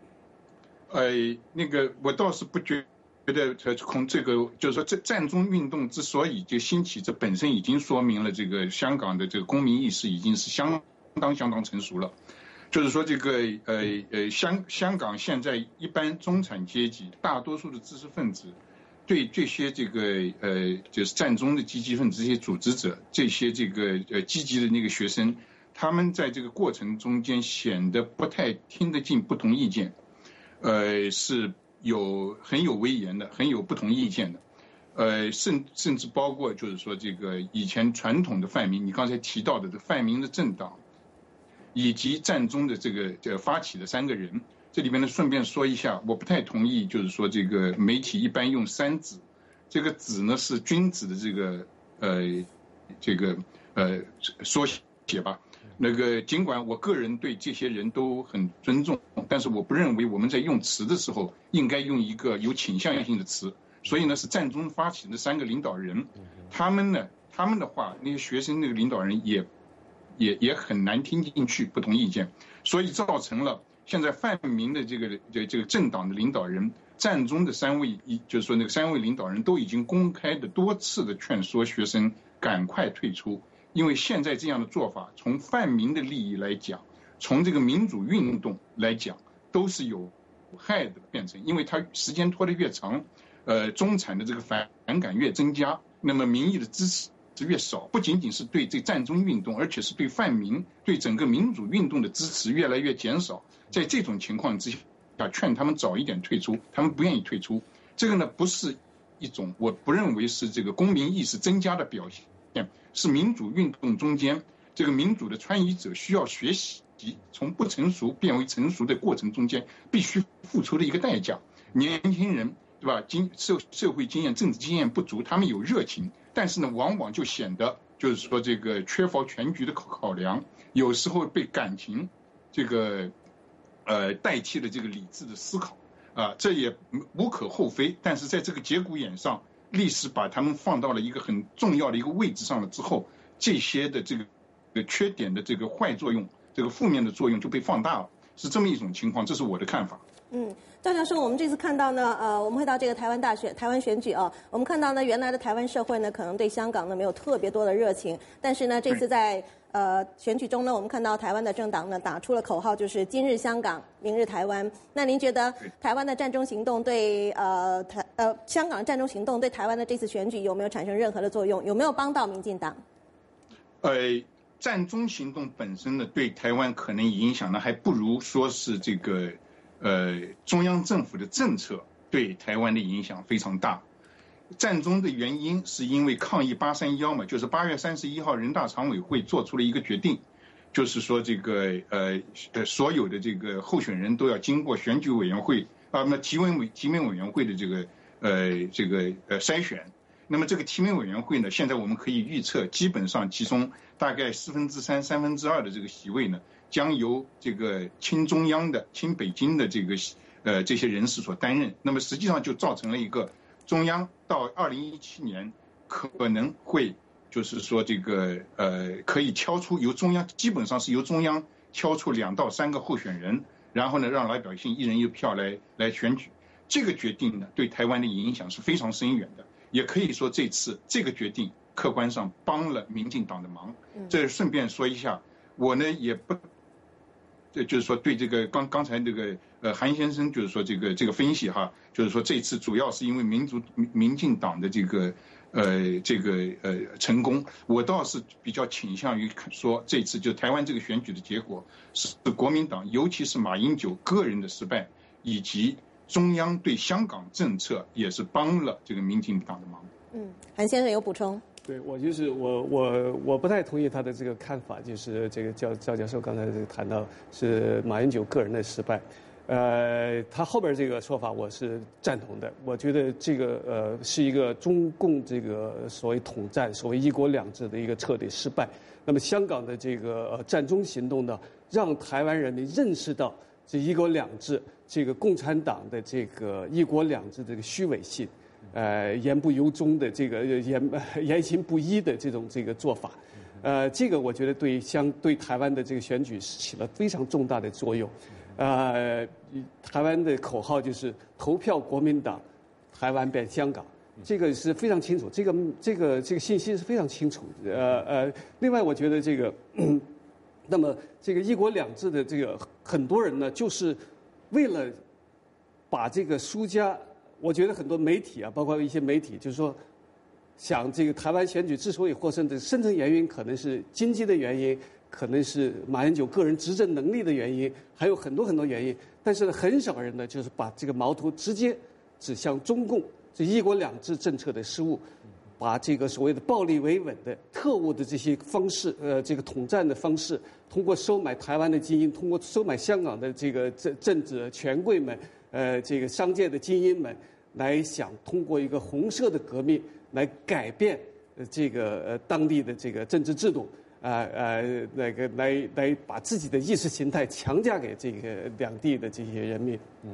那个我倒是不觉得从这个就是说，这战中运动之所以就兴起，这本身已经说明了这个香港的这个公民意识已经是相当成熟了。就是说，这个香港现在一般中产阶级大多数的知识分子，对这些这个就是战中的积极分子、这些组织者、这些这个积极的那个学生，他们在这个过程中间显得不太听得进不同意见，是很有威严的，很有不同意见的，甚至包括就是说这个以前传统的泛民，你刚才提到的这泛民的政党，以及战中的这个发起的3个人，这里面呢顺便说一下，我不太同意，就是说这个媒体一般用3子，这个子呢是君子的这个缩写吧。那个尽管我个人对这些人都很尊重，但是我不认为我们在用词的时候应该用一个有倾向性的词。 所以呢是战中发起的3个领导人，他们的话，那些学生那个领导人也很难听进去不同意见，所以造成了现在泛民的这个政党的领导人，战中的就是说那个3位领导人都已经公开的多次的劝说学生赶快退出，因为现在这样的做法，从泛民的利益来讲，从这个民主运动来讲，都是有害的变成，因为它时间拖得越长，中产的这个反感越增加，那么民意的支持越少，不仅仅是对这战中运动，而且是对泛民、对整个民主运动的支持越来越减少。在这种情况之下，劝他们早一点退出，他们不愿意退出。这个呢，不是一种，我不认为是这个公民意识增加的表现，是民主运动中间这个民主的参与者需要学习从不成熟变为成熟的过程中间必须付出的一个代价。年轻人对吧？社会经验、政治经验不足，他们有热情，但是呢，往往就显得就是说这个缺乏全局的考量，有时候被感情这个代替了这个理智的思考这也无可厚非。但是在这个节骨眼上，历史把他们放到了一个很重要的一个位置上了之后，这些的这个缺点的这个坏作用，这个负面的作用就被放大了，是这么一种情况，这是我的看法。
赵教授，我们这次看到呢，我们会到这个台湾选举啊，我们看到呢，原来的台湾社会呢，可能对香港呢没有特别多的热情，但是呢，这次在选举中呢，我们看到台湾的政党呢打出了口号，就是今日香港，明日台湾。那您觉得台湾的战中行动对香港的战中行动对台湾的这次选举有没有产生任何的作用？有没有帮到民进党？
战中行动本身呢，对台湾可能影响呢，还不如说是这个中央政府的政策对台湾的影响非常大。战中的原因是因为抗议831嘛，就是8月31号人大常委会做出了一个决定，就是说这个所有的这个候选人都要经过选举委员会提名委员会的这个筛选。那么这个提名委员会呢，现在我们可以预测，基本上其中大概3/4、2/3的这个席位呢，将由这个亲中央的、亲北京的这些人士所担任。那么实际上就造成了一个中央到2017年可能会就是说这个可以挑出基本上是由中央挑出2到3个候选人，然后呢让老百姓1人1票来选举。这个决定呢对台湾的影响是非常深远的，也可以说这次这个决定客观上帮了民进党的忙。这顺便说一下，我呢也不就是说对这个刚才这个韩先生就是说这个分析哈，就是说这次主要是因为民进党的这个成功，我倒是比较倾向于说这次就台湾这个选举的结果是国民党，尤其是马英九个人的失败，以及中央对香港政策也是帮了这个民进党的忙。
韩先生有补充？
对，我不太同意他的这个看法，就是这个赵教授刚才这个谈到是马英九个人的失败，他后边这个说法我是赞同的。我觉得这个是一个中共这个所谓统战、所谓1国2制的一个彻底失败。那么香港的这个战中行动呢，让台湾人民认识到这1国2制、这个共产党的这个1国2制的这个虚伪性。言不由衷的这个言行不一的这个做法，这个我觉得对台湾的这个选举起了非常重大的作用。台湾的口号就是投票国民党，台湾变香港，这个是非常清楚，这个信息是非常清楚。另外我觉得那么这个1国2制的这个很多人呢，就是为了把这个输家。我觉得很多媒体包括一些媒体，就是说，想这个台湾选举之所以获胜的深层原因，可能是经济的原因，可能是马英九个人执政能力的原因，还有很多原因。但是呢，很少人呢，就是把这个矛头直接指向中共这1国2制政策的失误，把这个所谓的暴力维稳的特务的这些方式，这个统战的方式，通过收买台湾的精英，通过收买香港的这个政治权贵们。这个商界的精英们来想通过一个红色的革命来改变这个当地的这个政治制度来把自己的意识形态强加给这个两地的这些人民。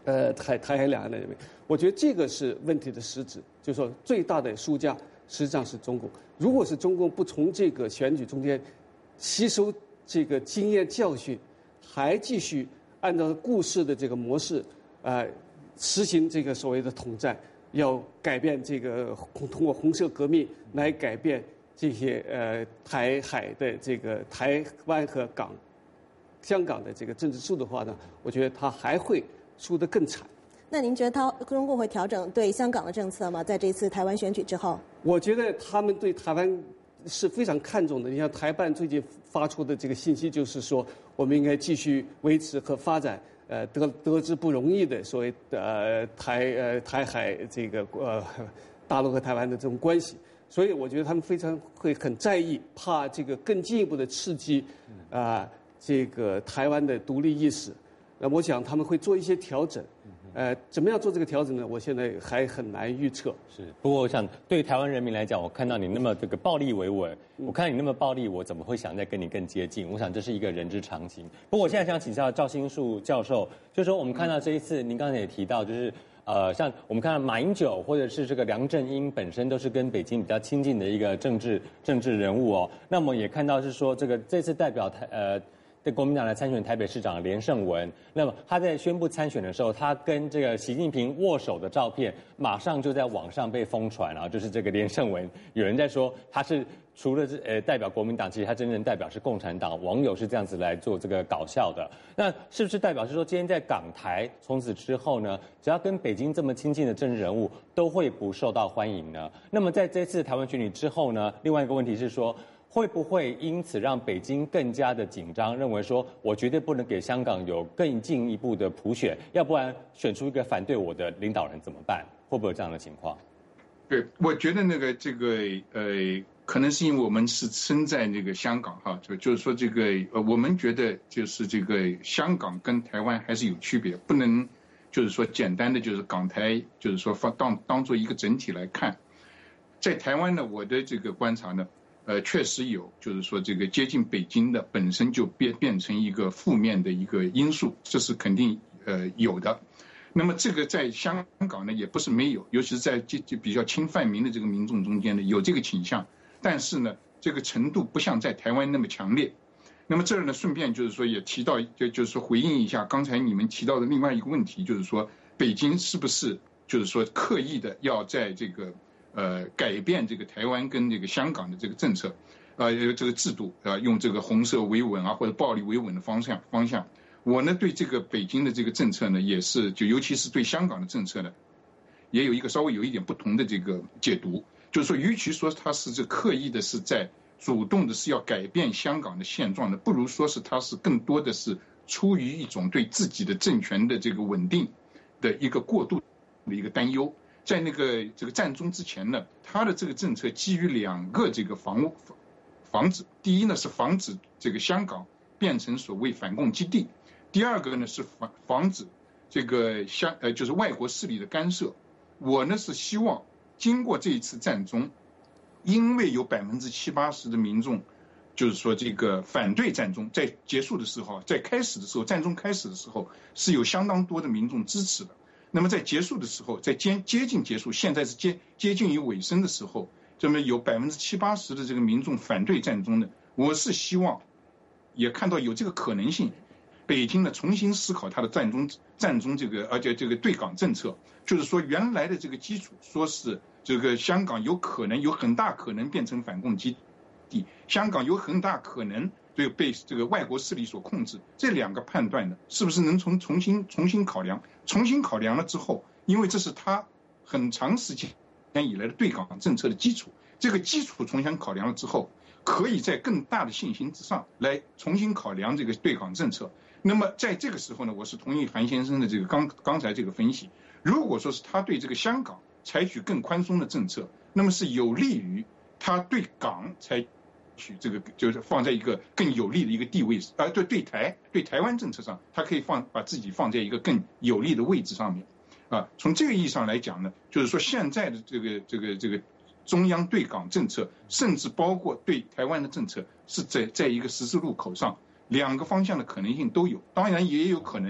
台海两岸的人民，我觉得这个是问题的实质，就是说最大的输家实际上是中共。如果是中共不从这个选举中间吸收这个经验教训，还继续按照故事的这个模式，实行这个所谓的统战，要改变这个通过红色革命来改变这些台海的这个台湾和香港的这个政治制度的话呢，我觉得他还会输得更惨。
那您觉得中共会调整对香港的政策吗？在这次台湾选举之后，
我觉得他们对台湾是非常看重的。你像台办最近发出的这个信息，就是说我们应该继续维持和发展得之不容易的所谓台海这个大陆和台湾的这种关系。所以我觉得他们非常会很在意，怕这个更进一步的刺激这个台湾的独立意识。那我想他们会做一些调整。怎么样做这个调整呢？我现在还很难预测。
是，不过我想对于台湾人民来讲，我看到你那么这个暴力维稳，我看到你那么暴力，我怎么会想再跟你更接近？我想这是一个人之常情。不过我现在想请教赵新树教授，就是说我们看到这一次，您刚才也提到，就是像我们看到马英九或者是这个梁振英本身都是跟北京比较亲近的一个政治人物哦。那么也看到是说这次代表对国民党来参选台北市长的连胜文，那么他在宣布参选的时候，他跟这个习近平握手的照片，马上就在网上被疯传啊，就是这个连胜文，有人在说他是除了代表国民党，其实他真正代表是共产党，网友是这样子来做这个搞笑的。那是不是代表是说，今天在港台从此之后呢，只要跟北京这么亲近的政治人物，都会不受到欢迎呢？那么在这次台湾选举之后呢，另外一个问题是说，会不会因此让北京更加的紧张，认为说我绝对不能给香港有更进一步的普选，要不然选出一个反对我的领导人怎么办？会不会有这样的情况？
对，我觉得可能是因为我们是身在那个香港哈，就是说我们觉得就是这个香港跟台湾还是有区别，不能就是说简单的就是港台就是说当做一个整体来看。在台湾呢，我的这个观察呢。确实有，就是说这个接近北京的本身就变成一个负面的一个因素，这是肯定有的。那么这个在香港呢也不是没有，尤其是在比较亲泛民的这个民众中间呢有这个倾向，但是呢这个程度不像在台湾那么强烈。那么这儿呢顺便就是说也提到，就是说回应一下刚才你们提到的另外一个问题，就是说北京是不是就是说刻意的要在这个改变这个台湾跟这个香港的这个政策，这个制度用这个红色维稳或者暴力维稳的方向。我呢对这个北京的这个政策呢也是尤其是对香港的政策呢，也有一个稍微有一点不同的这个解读，就是说与其说他是刻意的是在主动的是要改变香港的现状呢，不如说是他是更多的是出于一种对自己的政权的这个稳定的一个过度的一个担忧。在这个战中之前呢，他的这个政策基于两个这个防止，第一呢是防止这个香港变成所谓反共基地，第二个呢是防止这个就是外国势力的干涉。我呢是希望经过这一次战中，因为有70%-80%的民众就是说这个反对战中，在结束的时候，在开始的时候，战中开始的时候是有相当多的民众支持的。那么在结束的时候，在接近结束，现在是接近于尾声的时候，这么有70%-80%的这个民众反对战中的，我是希望也看到有这个可能性，北京呢重新思考它的战中这个而且这个对港政策，就是说原来的这个基础说是这个香港有很大可能变成反共基地，香港有很大可能被这个外国势力所控制，这两个判断呢，是不是能重新考量？重新考量了之后，因为这是他很长时间以来的对港政策的基础，这个基础重新考量了之后，可以在更大的信心之上来重新考量这个对港政策。那么在这个时候呢，我是同意韩先生的这个刚才这个分析，如果说是他对这个香港采取更宽松的政策，那么是有利于他对港采取这个就是放在一个更有利的一个地位，对台湾政策上，他可以把自己放在一个更有利的位置上面，从这个意义上来讲呢，就是说现在的这个中央对港政策，甚至包括对台湾的政策，是在一个十字路口上，两个方向的可能性都有。当然也有可能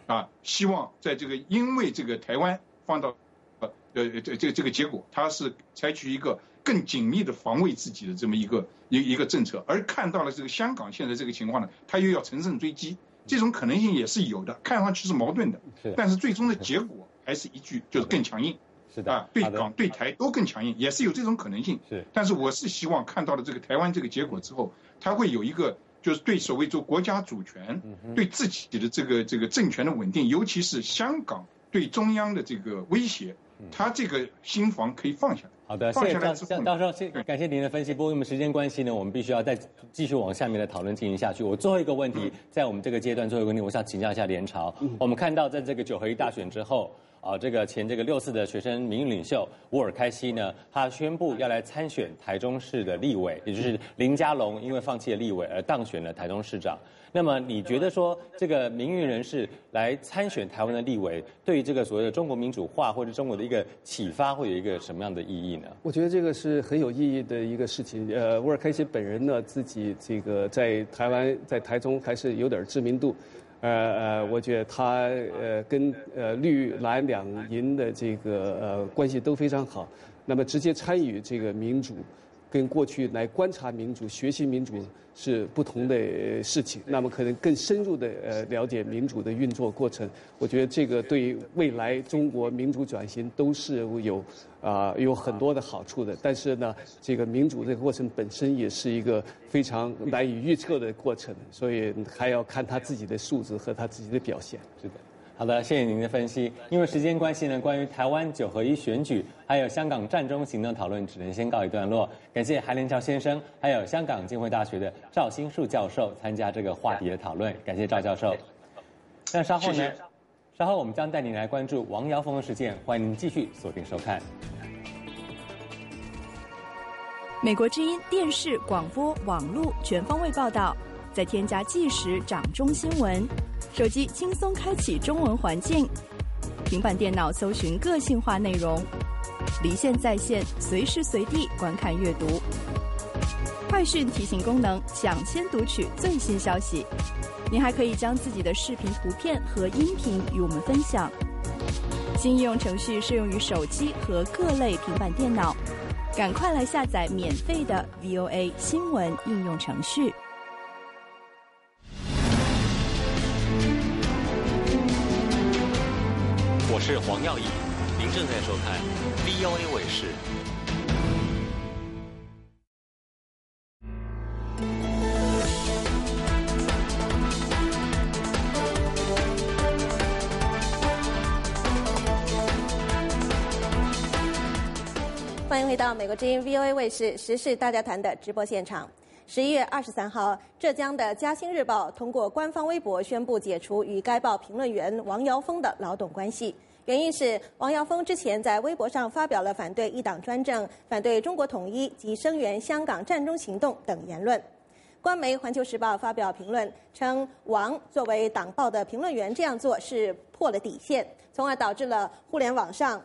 希望在这个因为这个台湾放到这个结果，他是采取一个更紧密的防卫自己的这么一个政策，而看到了这个香港现在这个情况呢，他又要乘胜追击，这种可能性也是有的，看上去是矛盾的，但是最终的结果还是一句，就是更强硬。
是的，
对港对台都更强硬，也是有这种可能性。但是我是希望看到了这个台湾这个结果之后，他会有一个就是对所谓做国家主权，对自己的这个政权的稳定，尤其是香港对中央的这个威胁，他这个心防可以放下来。
好的，谢谢教授，感谢您的分析。不过因为时间关系呢，我们必须要再继续往下面的讨论进行下去。我最后一个问题，在我们这个阶段最后一个问题，我想请教一下联潮。我们看到在这个9合1大选之后，这个前这个6次的学生民运领袖乌尔开西呢，他宣布要来参选台中市的立委，也就是林佳龙因为放弃了立委而当选了台中市长。那么你觉得说这个民运人士来参选台湾的立委，对于这个所谓的中国民主化或者中国的一个启发，会有一个什么样的意义呢？
我觉得这个是很有意义的一个事情。乌尔开西本人呢，自己这个在台湾在台中还是有点知名度。我觉得他跟绿蓝两营的这个关系都非常好。那么直接参与这个民主，跟过去来观察民主、学习民主是不同的事情。那么可能更深入的了解民主的运作过程，我觉得这个对于未来中国民主转型都是有很多的好处的。但是呢，这个民主这个过程本身也是一个非常难以预测的过程，所以还要看他自己的素质和他自己的表现。
是的。好的，谢谢您的分析。因为时间关系呢，关于台湾9合1选举还有香港战中行动讨论只能先告一段落。感谢韩连潮先生还有香港浸会大学的赵新树教授参加这个话题的讨论，感谢赵教授。那稍后呢，稍后我们将带您来关注王瑶峰的事件，欢迎您继续锁定收看。
美国之音电视、广播、网络全方位报道，再添加即时掌中新闻。手机轻松开启中文环境，平板电脑搜寻个性化内容，离线在线，随时随地观看阅读。快讯提醒功能，抢先读取最新消息。您还可以将自己的视频、图片和音频与我们分享。新应用程序适用于手机和各类平板电脑，赶快来下载免费的 VOA 新闻应用程序。
我是黄耀义，您正在收看 VOA 卫视。
欢迎回到美国之音 VOA 卫视时事大家谈的直播现场。11月23号，浙江的《嘉兴日报》通过官方微博宣布解除与该报评论员王瑶峰的劳动关系。原因是王瑶峰之前在微博上发表了反对一党专政、反对中国统一及声援香港战中行动等言论。官媒《环球时报》发表评论称，王作为党报的评论员这样做是破了底线，从而导致了互联网上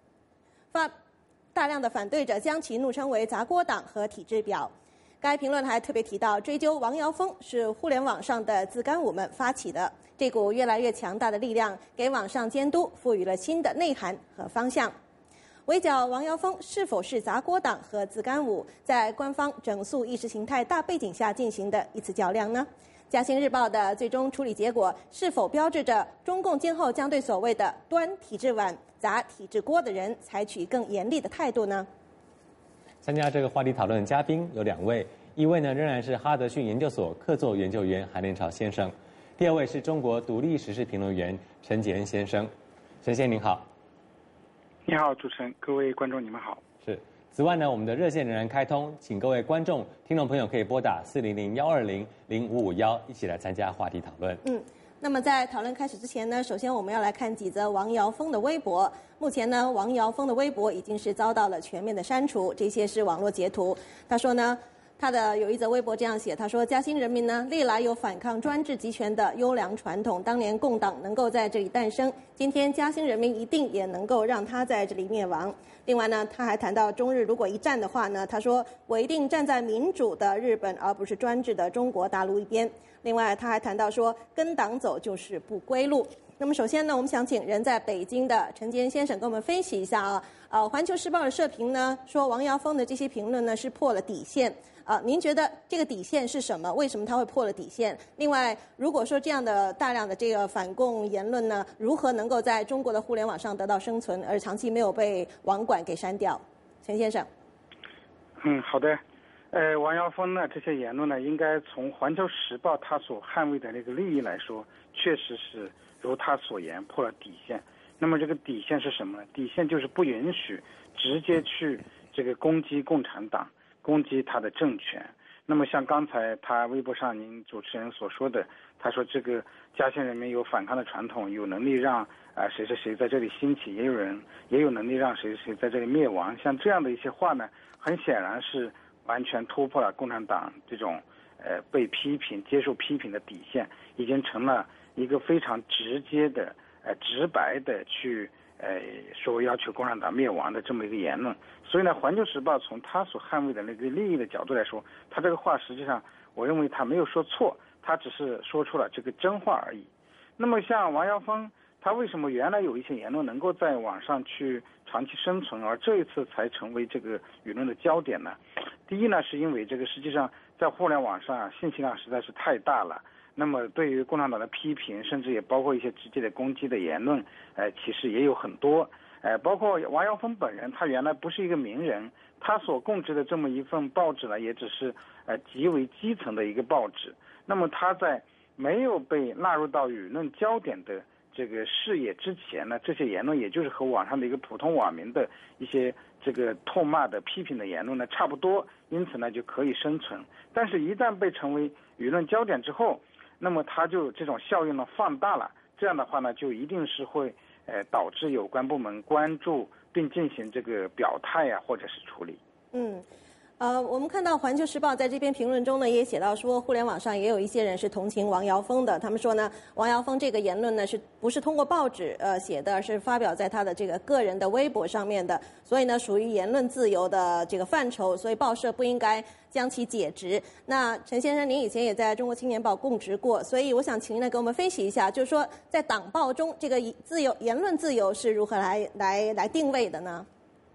大量的反对者将其怒称为砸锅党和体制婊。该评论还特别提到，追究王瑶峰是互联网上的自干五们发起的，这股越来越强大的力量给网上监督赋予了新的内涵和方向。围剿王瑶峰是否是砸锅党和自干五在官方整肃意识形态大背景下进行的一次较量呢？嘉兴日报的最终处理结果是否标志着中共今后将对所谓的端体制碗、砸体制锅的人采取更严厉的态度呢？
参加这个话题讨论的嘉宾有2位，一位呢仍然是哈德逊研究所客座研究员韩连潮先生，第2位是中国独立时事评论员陈杰恩先生。陈先生您好。
你好，主持人，各位观众你们好。
是。此外呢，我们的热线仍然开通，请各位观众、听众朋友可以拨打400-120-0551一起来参加话题讨论。
那么在讨论开始之前呢，首先我们要来看几则王瑶峰的微博。目前呢，王瑶峰的微博已经是遭到了全面的删除，这些是网络截图。他说呢，他的有一则微博这样写，他说：嘉兴人民呢，历来有反抗专制集权的优良传统，当年共党能够在这里诞生，今天嘉兴人民一定也能够让他在这里灭亡。另外呢，他还谈到中日如果一战的话呢，他说我一定站在民主的日本而不是专制的中国大陆一边。另外他还谈到说，跟党走就是不归路。那那么首先呢，我们想请人在北京的陈坚先生跟我们分析一下啊。环球时报的社评呢说王耀峰的这些评论呢是破了底线。您觉得这个底线是什么？为什么他会破了底线？另外，如果说这样的大量的这个反共言论呢，如何能够在中国的互联网上得到生存，而长期没有被网管给删掉？陈先生。
好的。王耀峰呢这些言论呢，应该从环球时报他所捍卫的那个利益来说，确实是如他所言破了底线。那么这个底线是什么呢？底线就是不允许直接去这个攻击共产党，攻击他的政权。那么像刚才他微博上您主持人所说的，他说这个嘉兴人民有反抗的传统，有能力让谁谁谁在这里兴起，也有能力让谁谁谁在这里灭亡。像这样的一些话呢，很显然是完全突破了共产党这种被批评、接受批评的底线，已经成了一个非常直接的、直白的去说要求共产党灭亡的这么一个言论。所以呢，《环球时报》从他所捍卫的那个利益的角度来说，他这个话实际上我认为他没有说错，他只是说出了这个真话而已。那么像王耀峰，他为什么原来有一些言论能够在网上去长期生存，而这一次才成为这个舆论的焦点呢？第一呢，是因为这个实际上在互联网上信息量实在是太大了。那么对于共产党的批评，甚至也包括一些直接的攻击的言论，其实也有很多。包括王耀峰本人，他原来不是一个名人，他所供职的这么一份报纸呢，也只是极为基层的一个报纸。那么他在没有被纳入到舆论焦点的这个视野之前呢，这些言论也就是和网上的一个普通网民的一些这个痛骂的批评的言论呢差不多，因此呢就可以生存。但是一旦被成为舆论焦点之后，那么它就这种效应呢放大了，这样的话呢就一定是会导致有关部门关注并进行这个表态啊，或者是处理。
我们看到《环球时报》在这篇评论中呢，也写到说，互联网上也有一些人是同情王耀峰的。他们说呢，王耀峰这个言论呢，是不是通过报纸写的，是发表在他的这个个人的微博上面的，所以呢，属于言论自由的这个范畴，所以报社不应该将其解职。那陈先生，您以前也在中国青年报供职过，所以我想请您来给我们分析一下，就是说在党报中，这个言论自由是如何来定位的呢？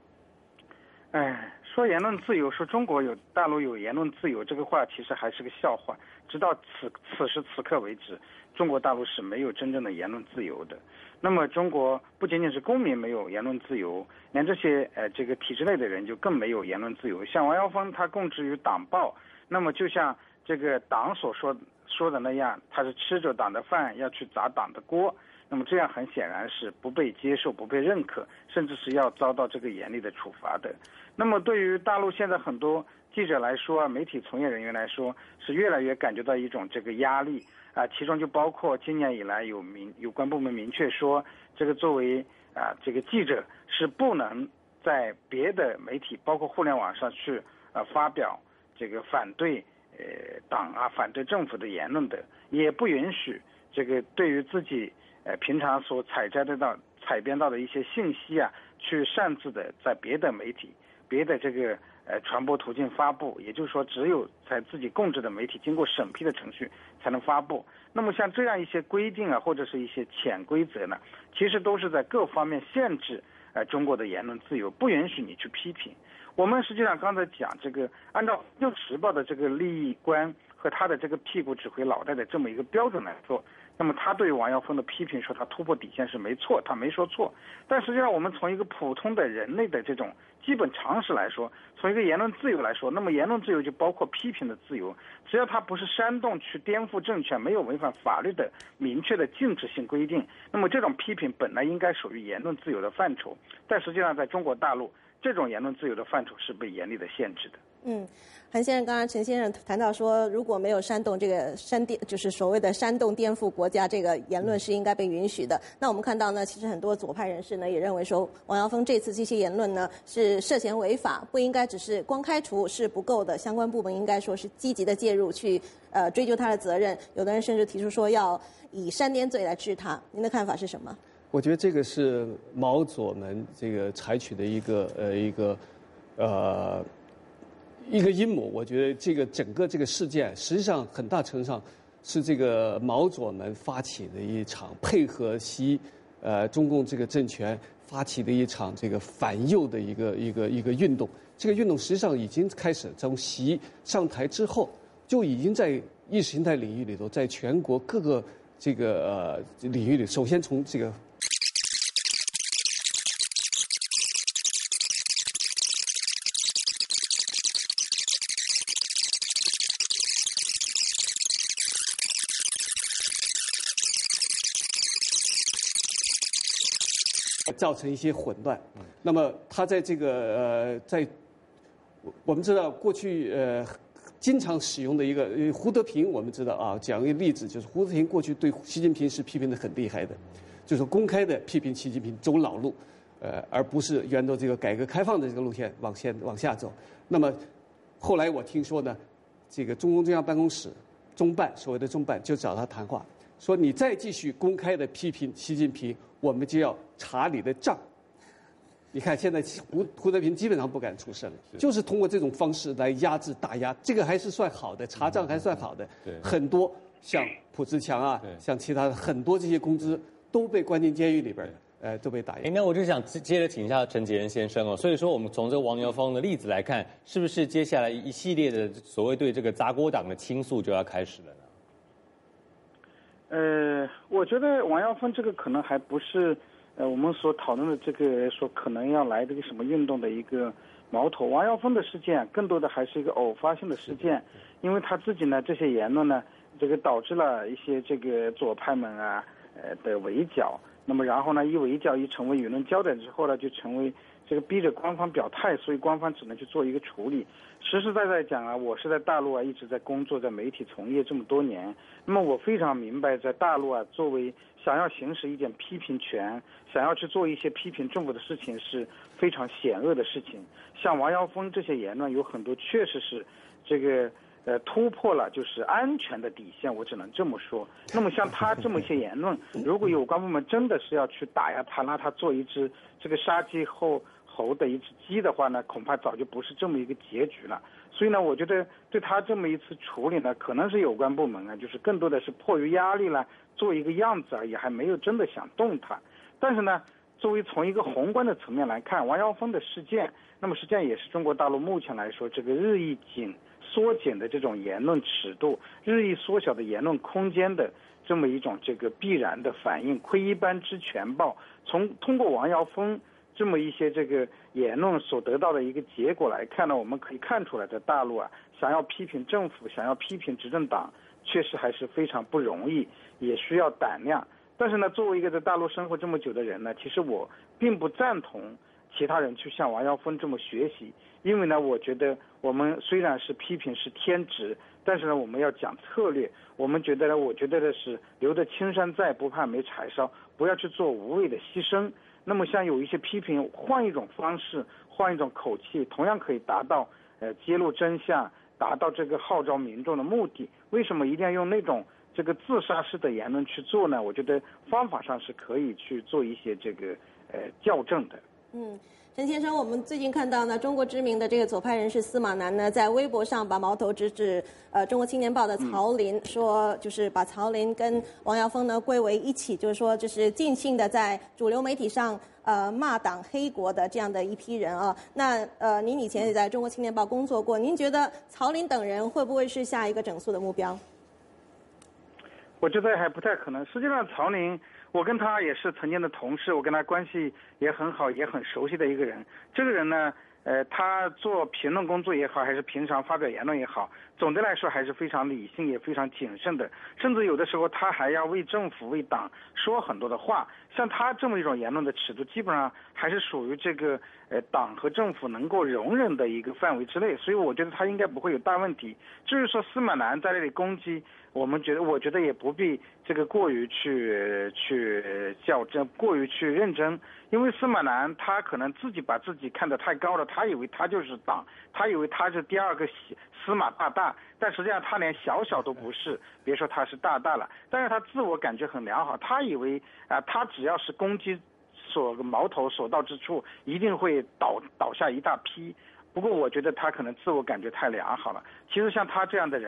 说言论自由，说中国大陆有言论自由，这个话其实还是个笑话。直到此时此刻为止，中国大陆是没有真正的言论自由的。那么中国不仅仅是公民没有言论自由，连这些这个体制内的人就更没有言论自由。像王耀峰他供职于党报，那么就像这个党所说的那样，他是吃着党的饭要去砸党的锅，那么这样很显然是不被接受、不被认可，甚至是要遭到这个严厉的处罚的。那么对于大陆现在很多记者来说啊，媒体从业人员来说，是越来越感觉到一种这个压力啊，其中就包括今年以来有关部门明确说，这个作为这个记者是不能在别的媒体，包括互联网上去发表这个反对党啊、反对政府的言论的，也不允许这个对于自己平常所采编到的一些信息啊，去擅自的在别的媒体、别的这个传播途径发布，也就是说，只有在自己供职的媒体经过审批的程序才能发布。那么像这样一些规定啊，或者是一些潜规则呢，其实都是在各方面限制中国的言论自由，不允许你去批评。我们实际上刚才讲这个，按照《环球时报》的这个利益观和他的这个屁股指挥脑袋的这么一个标准来说，那么他对于王耀峰的批评说他突破底线是没错，他没说错。但实际上我们从一个普通的人类的这种基本常识来说，从一个言论自由来说，那么言论自由就包括批评的自由，只要他不是煽动去颠覆政权，没有违反法律的明确的禁止性规定，那么这种批评本来应该属于言论自由的范畴。但实际上在中国大陆，这种言论自由的范畴是被严厉的限制的。
韩先生，刚刚陈先生谈到说，如果没有煽动这个就是所谓的煽动颠覆国家这个言论是应该被允许的。那我们看到呢，其实很多左派人士呢也认为说，王耀峰这次这些言论呢是涉嫌违法，不应该只是光开除是不够的，相关部门应该说是积极的介入去追究他的责任。有的人甚至提出说要以煽颠罪来治他。您的看法是什么？
我觉得这个是毛左们这个采取的一个阴谋。我觉得这个整个这个事件实际上很大程度上是这个毛左们发起的一场配合中共这个政权发起的一场这个反右的一个运动。这个运动实际上已经开始，从习上台之后就已经在意识形态领域里头，在全国各个这个领域里，首先从这个。造成一些混乱，那么他在这个我们知道过去经常使用的一个胡德平，我们知道啊，讲一个例子，就是胡德平过去对习近平是批评的很厉害的，就是公开的批评习近平走老路，而不是沿着这个改革开放的这个路线往下走。那么后来我听说呢，这个中共中央办公室中办所谓的中办就找他谈话，说你再继续公开的批评习近平，我们就要查你的账。你看现在胡德平基本上不敢出声，就是通过这种方式来压制打压，这个还是算好的，查账还算好的。很多像卜志强啊，像其他的很多这些公知都被关进监狱里边，都被打压。
那我就想接着请教陈杰仁先生哦。所以说，我们从这个王耀峰的例子来看，是不是接下来一系列的所谓对这个砸锅党的倾诉就要开始了
呢？我觉得王耀峰这个可能还不是我们所讨论的这个说可能要来这个什么运动的一个矛头。王耀峰的事件更多的还是一个偶发性的事件，因为他自己呢这些言论呢，这个导致了一些这个左派们啊的围剿。那么然后呢，一围剿一成为舆论焦点之后呢，就成为这个逼着官方表态，所以官方只能去做一个处理。实实在在讲啊，我是在大陆啊一直在工作，在媒体从业这么多年，那么我非常明白，在大陆啊，作为想要行使一点批评权，想要去做一些批评政府的事情是非常险恶的事情。像王耀峰这些言论有很多确实是这个突破了就是安全的底线，我只能这么说。那么像他这么一些言论，如果有关部门真的是要去打压他，让他做一只这个杀鸡猴的一只鸡的话呢，恐怕早就不是这么一个结局了。所以呢，我觉得对他这么一次处理呢，可能是有关部门啊，就是更多的是迫于压力了，做一个样子而已，还没有真的想动他。但是呢，作为从一个宏观的层面来看，王耀峰的事件，那么实际上也是中国大陆目前来说这个日益缩减的这种言论尺度，日益缩小的言论空间的这么一种这个必然的反应。窥一斑知全豹，通过王耀峰这么一些这个言论所得到的一个结果来看呢，我们可以看出来，在大陆啊，想要批评政府，想要批评执政党，确实还是非常不容易，也需要胆量。但是呢，作为一个在大陆生活这么久的人呢，其实我并不赞同其他人去向王耀峰这么学习，因为呢，我觉得我们虽然是批评是天职，但是呢，我们要讲策略。我觉得的是留得青山在，不怕没柴烧，不要去做无谓的牺牲。那么像有一些批评，换一种方式，换一种口气，同样可以达到揭露真相，达到这个号召民众的目的。为什么一定要用那种这个自杀式的言论去做呢？我觉得方法上是可以去做一些这个校正的。
陈先生，我们最近看到呢，中国知名的这个左派人士司马南呢，在微博上把矛头直指中国青年报的曹林，说就是把曹林跟王耀峰呢归为一起，就是说就是尽兴的在主流媒体上骂党黑国的这样的一批人啊。那您以前也在中国青年报工作过，您觉得曹林等人会不会是下一个整肃的目标？
我觉得还不太可能。实际上曹林，我跟他也是曾经的同事，我跟他关系也很好，也很熟悉的一个人。这个人呢，他做评论工作也好，还是平常发表言论也好，总的来说还是非常理性，也非常谨慎的。甚至有的时候他还要为政府、为党说很多的话。像他这么一种言论的尺度，基本上还是属于这个党和政府能够容忍的一个范围之内。所以我觉得他应该不会有大问题。至于说司马南在这里攻击，我觉得也不必这个过于去较真，过于去认真，因为司马南他可能自己把自己看得太高了，他以为他就是党，他以为他是第二个司马大，但实际上他连小都不是，别说他是大了。但是他自我感觉很良好，他以为他只要是攻击矛头所到之处，一定会倒下一大批。不过我觉得他可能自我感觉太良好了。其实像他这样的人，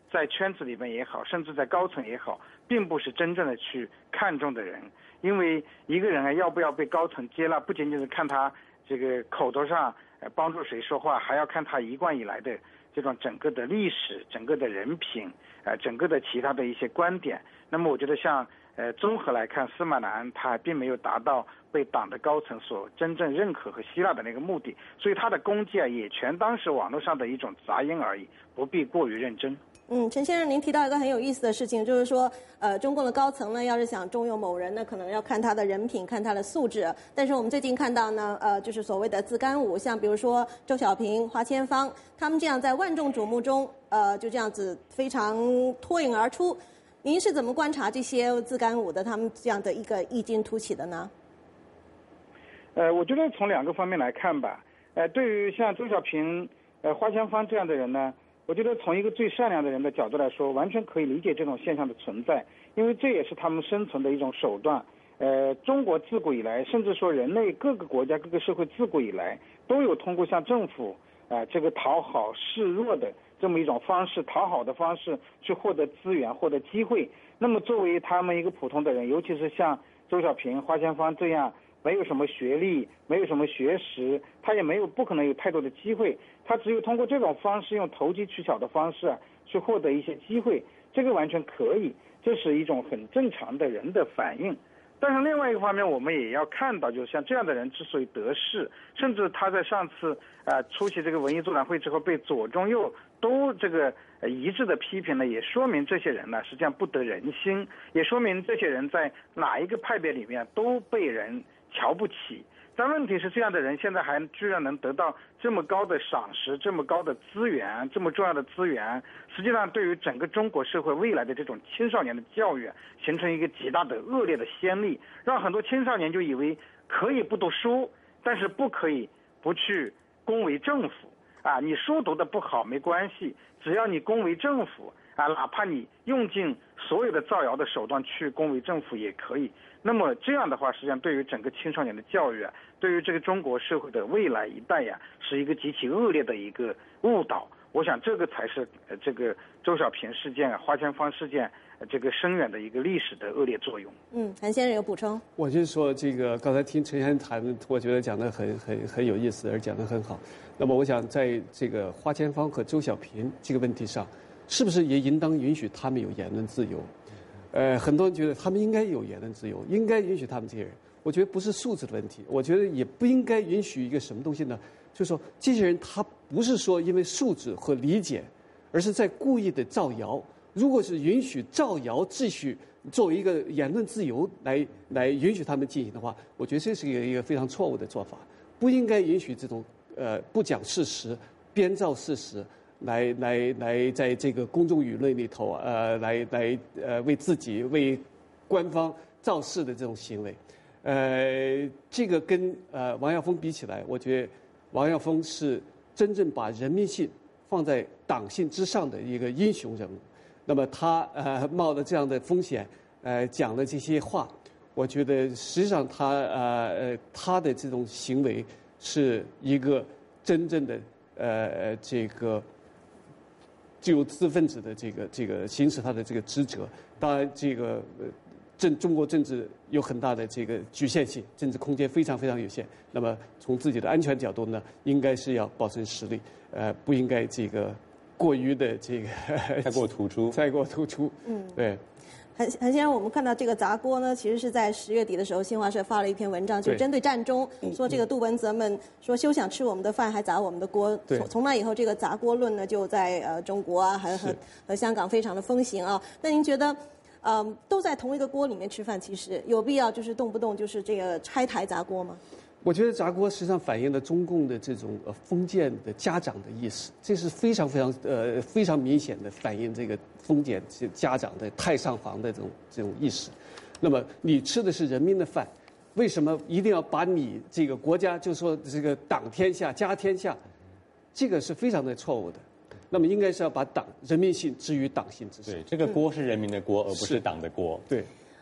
在圈子里面也好，甚至在高层也好，并不是真正的去看重的人。因为一个人啊，要不要被高层接纳，不仅仅是看他这个口头上帮助谁说话，还要看他一贯以来的这种整个的历史、整个的人品，整个的其他的一些观点。那么我觉得像综合来看，司马南他并没有达到被党的高层所真正认可和吸纳的那个目的，所以他的功绩啊也全当是网络上的一种杂音而已，不必过于认真。
陈先生，您提到一个很有意思的事情，就是说，中共的高层呢，要是想重用某人呢，可能要看他的人品，看他的素质。但是我们最近看到呢，就是所谓的自干五，像比如说周小平、华千芳，他们这样在万众瞩目中，就这样子非常脱颖而出。您是怎么观察这些自干五的他们这样的一个异军突起的呢？
我觉得从两个方面来看吧。对于像周小平、华千芳这样的人呢，我觉得从一个最善良的人的角度来说，完全可以理解这种现象的存在，因为这也是他们生存的一种手段。中国自古以来，甚至说人类各个国家、各个社会自古以来，都有通过向政府这个讨好示弱的这么一种方式，讨好的方式去获得资源、获得机会。那么作为他们一个普通的人，尤其是像周小平、华千芳这样没有什么学历，没有什么学识，他也不可能有太多的机会，他只有通过这种方式，用投机取巧的方式去获得一些机会，这个完全可以，这是一种很正常的人的反应。但是另外一个方面，我们也要看到，就是像这样的人之所以得势，甚至他在上次出席这个文艺座谈会之后，被左中右都这个一致的批评呢，也说明这些人呢实际上不得人心，也说明这些人在哪一个派别里面都被人瞧不起。但问题是，这样的人现在还居然能得到这么高的赏识，这么高的资源，这么重要的资源，实际上对于整个中国社会未来的这种青少年的教育形成一个极大的恶劣的先例，让很多青少年就以为可以不读书，但是不可以不去恭维政府你书读得不好没关系，只要你恭维政府哪怕你用尽所有的造谣的手段去恭维政府也可以。那么这样的话，实际上对于整个青少年的教育对于这个中国社会的未来一代是一个极其恶劣的一个误导。我想这个才是这个周小平事件华千芳事件这个深远的一个历史的恶劣作用。
韩先生有补充？
我就是说，这个刚才听陈先生谈，我觉得讲得很有意思，而讲得很好。那么我想在这个华千芳和周小平这个问题上，是不是也应当允许他们有言论自由？很多人觉得他们应该有言论自由，应该允许他们这些人。我觉得不是素质的问题，我觉得也不应该允许一个什么东西呢？就是说，这些人他不是说因为素质和理解，而是在故意的造谣。如果是允许造谣继续作为一个言论自由来允许他们进行的话，我觉得这是一个非常错误的做法，不应该允许这种不讲事实、编造事实。来在这个公众舆论里头来为自己为官方造势的这种行为，这个跟王耀峰比起来，我觉得王耀峰是真正把人民性放在党性之上的一个英雄人物。那么他冒了这样的风险讲了这些话，我觉得实际上他的这种行为是一个真正的这个自由分子的这个行使他的这个职责。当然，这个中国政治有很大的这个局限性，政治空间非常非常有限。那么从自己的安全角度呢，应该是要保存实力，不应该这个过于的这个
太过突出。
对。
韩先生，我们看到这个砸锅呢，其实是在10月底的时候，新华社发了一篇文章，就针对战中，说这个杜文泽们说休想吃我们的饭，还砸我们的锅。从那以后，这个砸锅论呢，就在中国和香港非常的风行啊。那您觉得，都在同一个锅里面吃饭，其实有必要就是动不动就是这个拆台砸锅吗？
我觉得砸锅实际上反映了中共的这种封建的家长的意识，这是非常明显的反映这个封建家长的太上皇的这种意识。那么你吃的是人民的饭，为什么一定要把你这个国家就说这个党天下家天下？这个是非常的错误的。那么应该是要把人民性置于党性之上。
对，这个锅是人民的锅，而不是党的锅。
对。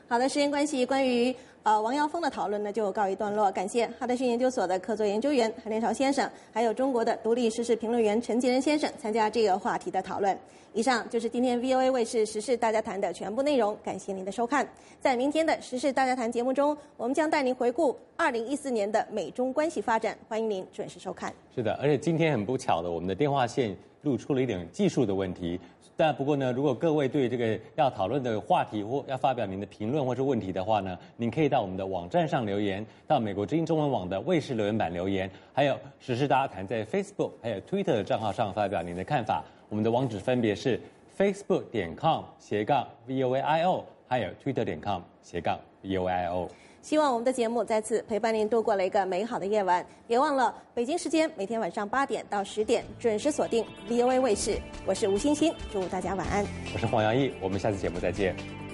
好的，时间关系，关于王耀峰的讨论呢就告一段落。感谢哈德逊研究所的客座研究员韩连朝先生，还有中国的独立时事评论员陈吉仁先生参加这个话题的讨论。以上就是今天 VOA 卫视时事大家谈的全部内容，感谢您的收看。在明天的时事大家谈节目中，我们将带您回顾2014年的美中关系发展，欢迎您准时收看。
是的，而且今天很不巧的，我们的电话线露出了一点技术的问题。但不过呢，如果各位对这个要讨论的话题或要发表您的评论或是问题的话呢，您可以到我们的网站上留言，到美国之音中文网的卫视留言板留言，还有时事大家谈在 Facebook 还有 Twitter 的账号上发表您的看法。我们的网址分别是 facebook.com/VOAIO， 还有 twitter.com/VOAIO。
希望我们的节目再次陪伴您度过了一个美好的夜晚。别忘了北京时间每天晚上8点到10点准时锁定 VOA 卫视。我是吴欣欣，祝大家晚安。
我是黄阳毅，我们下次节目再见。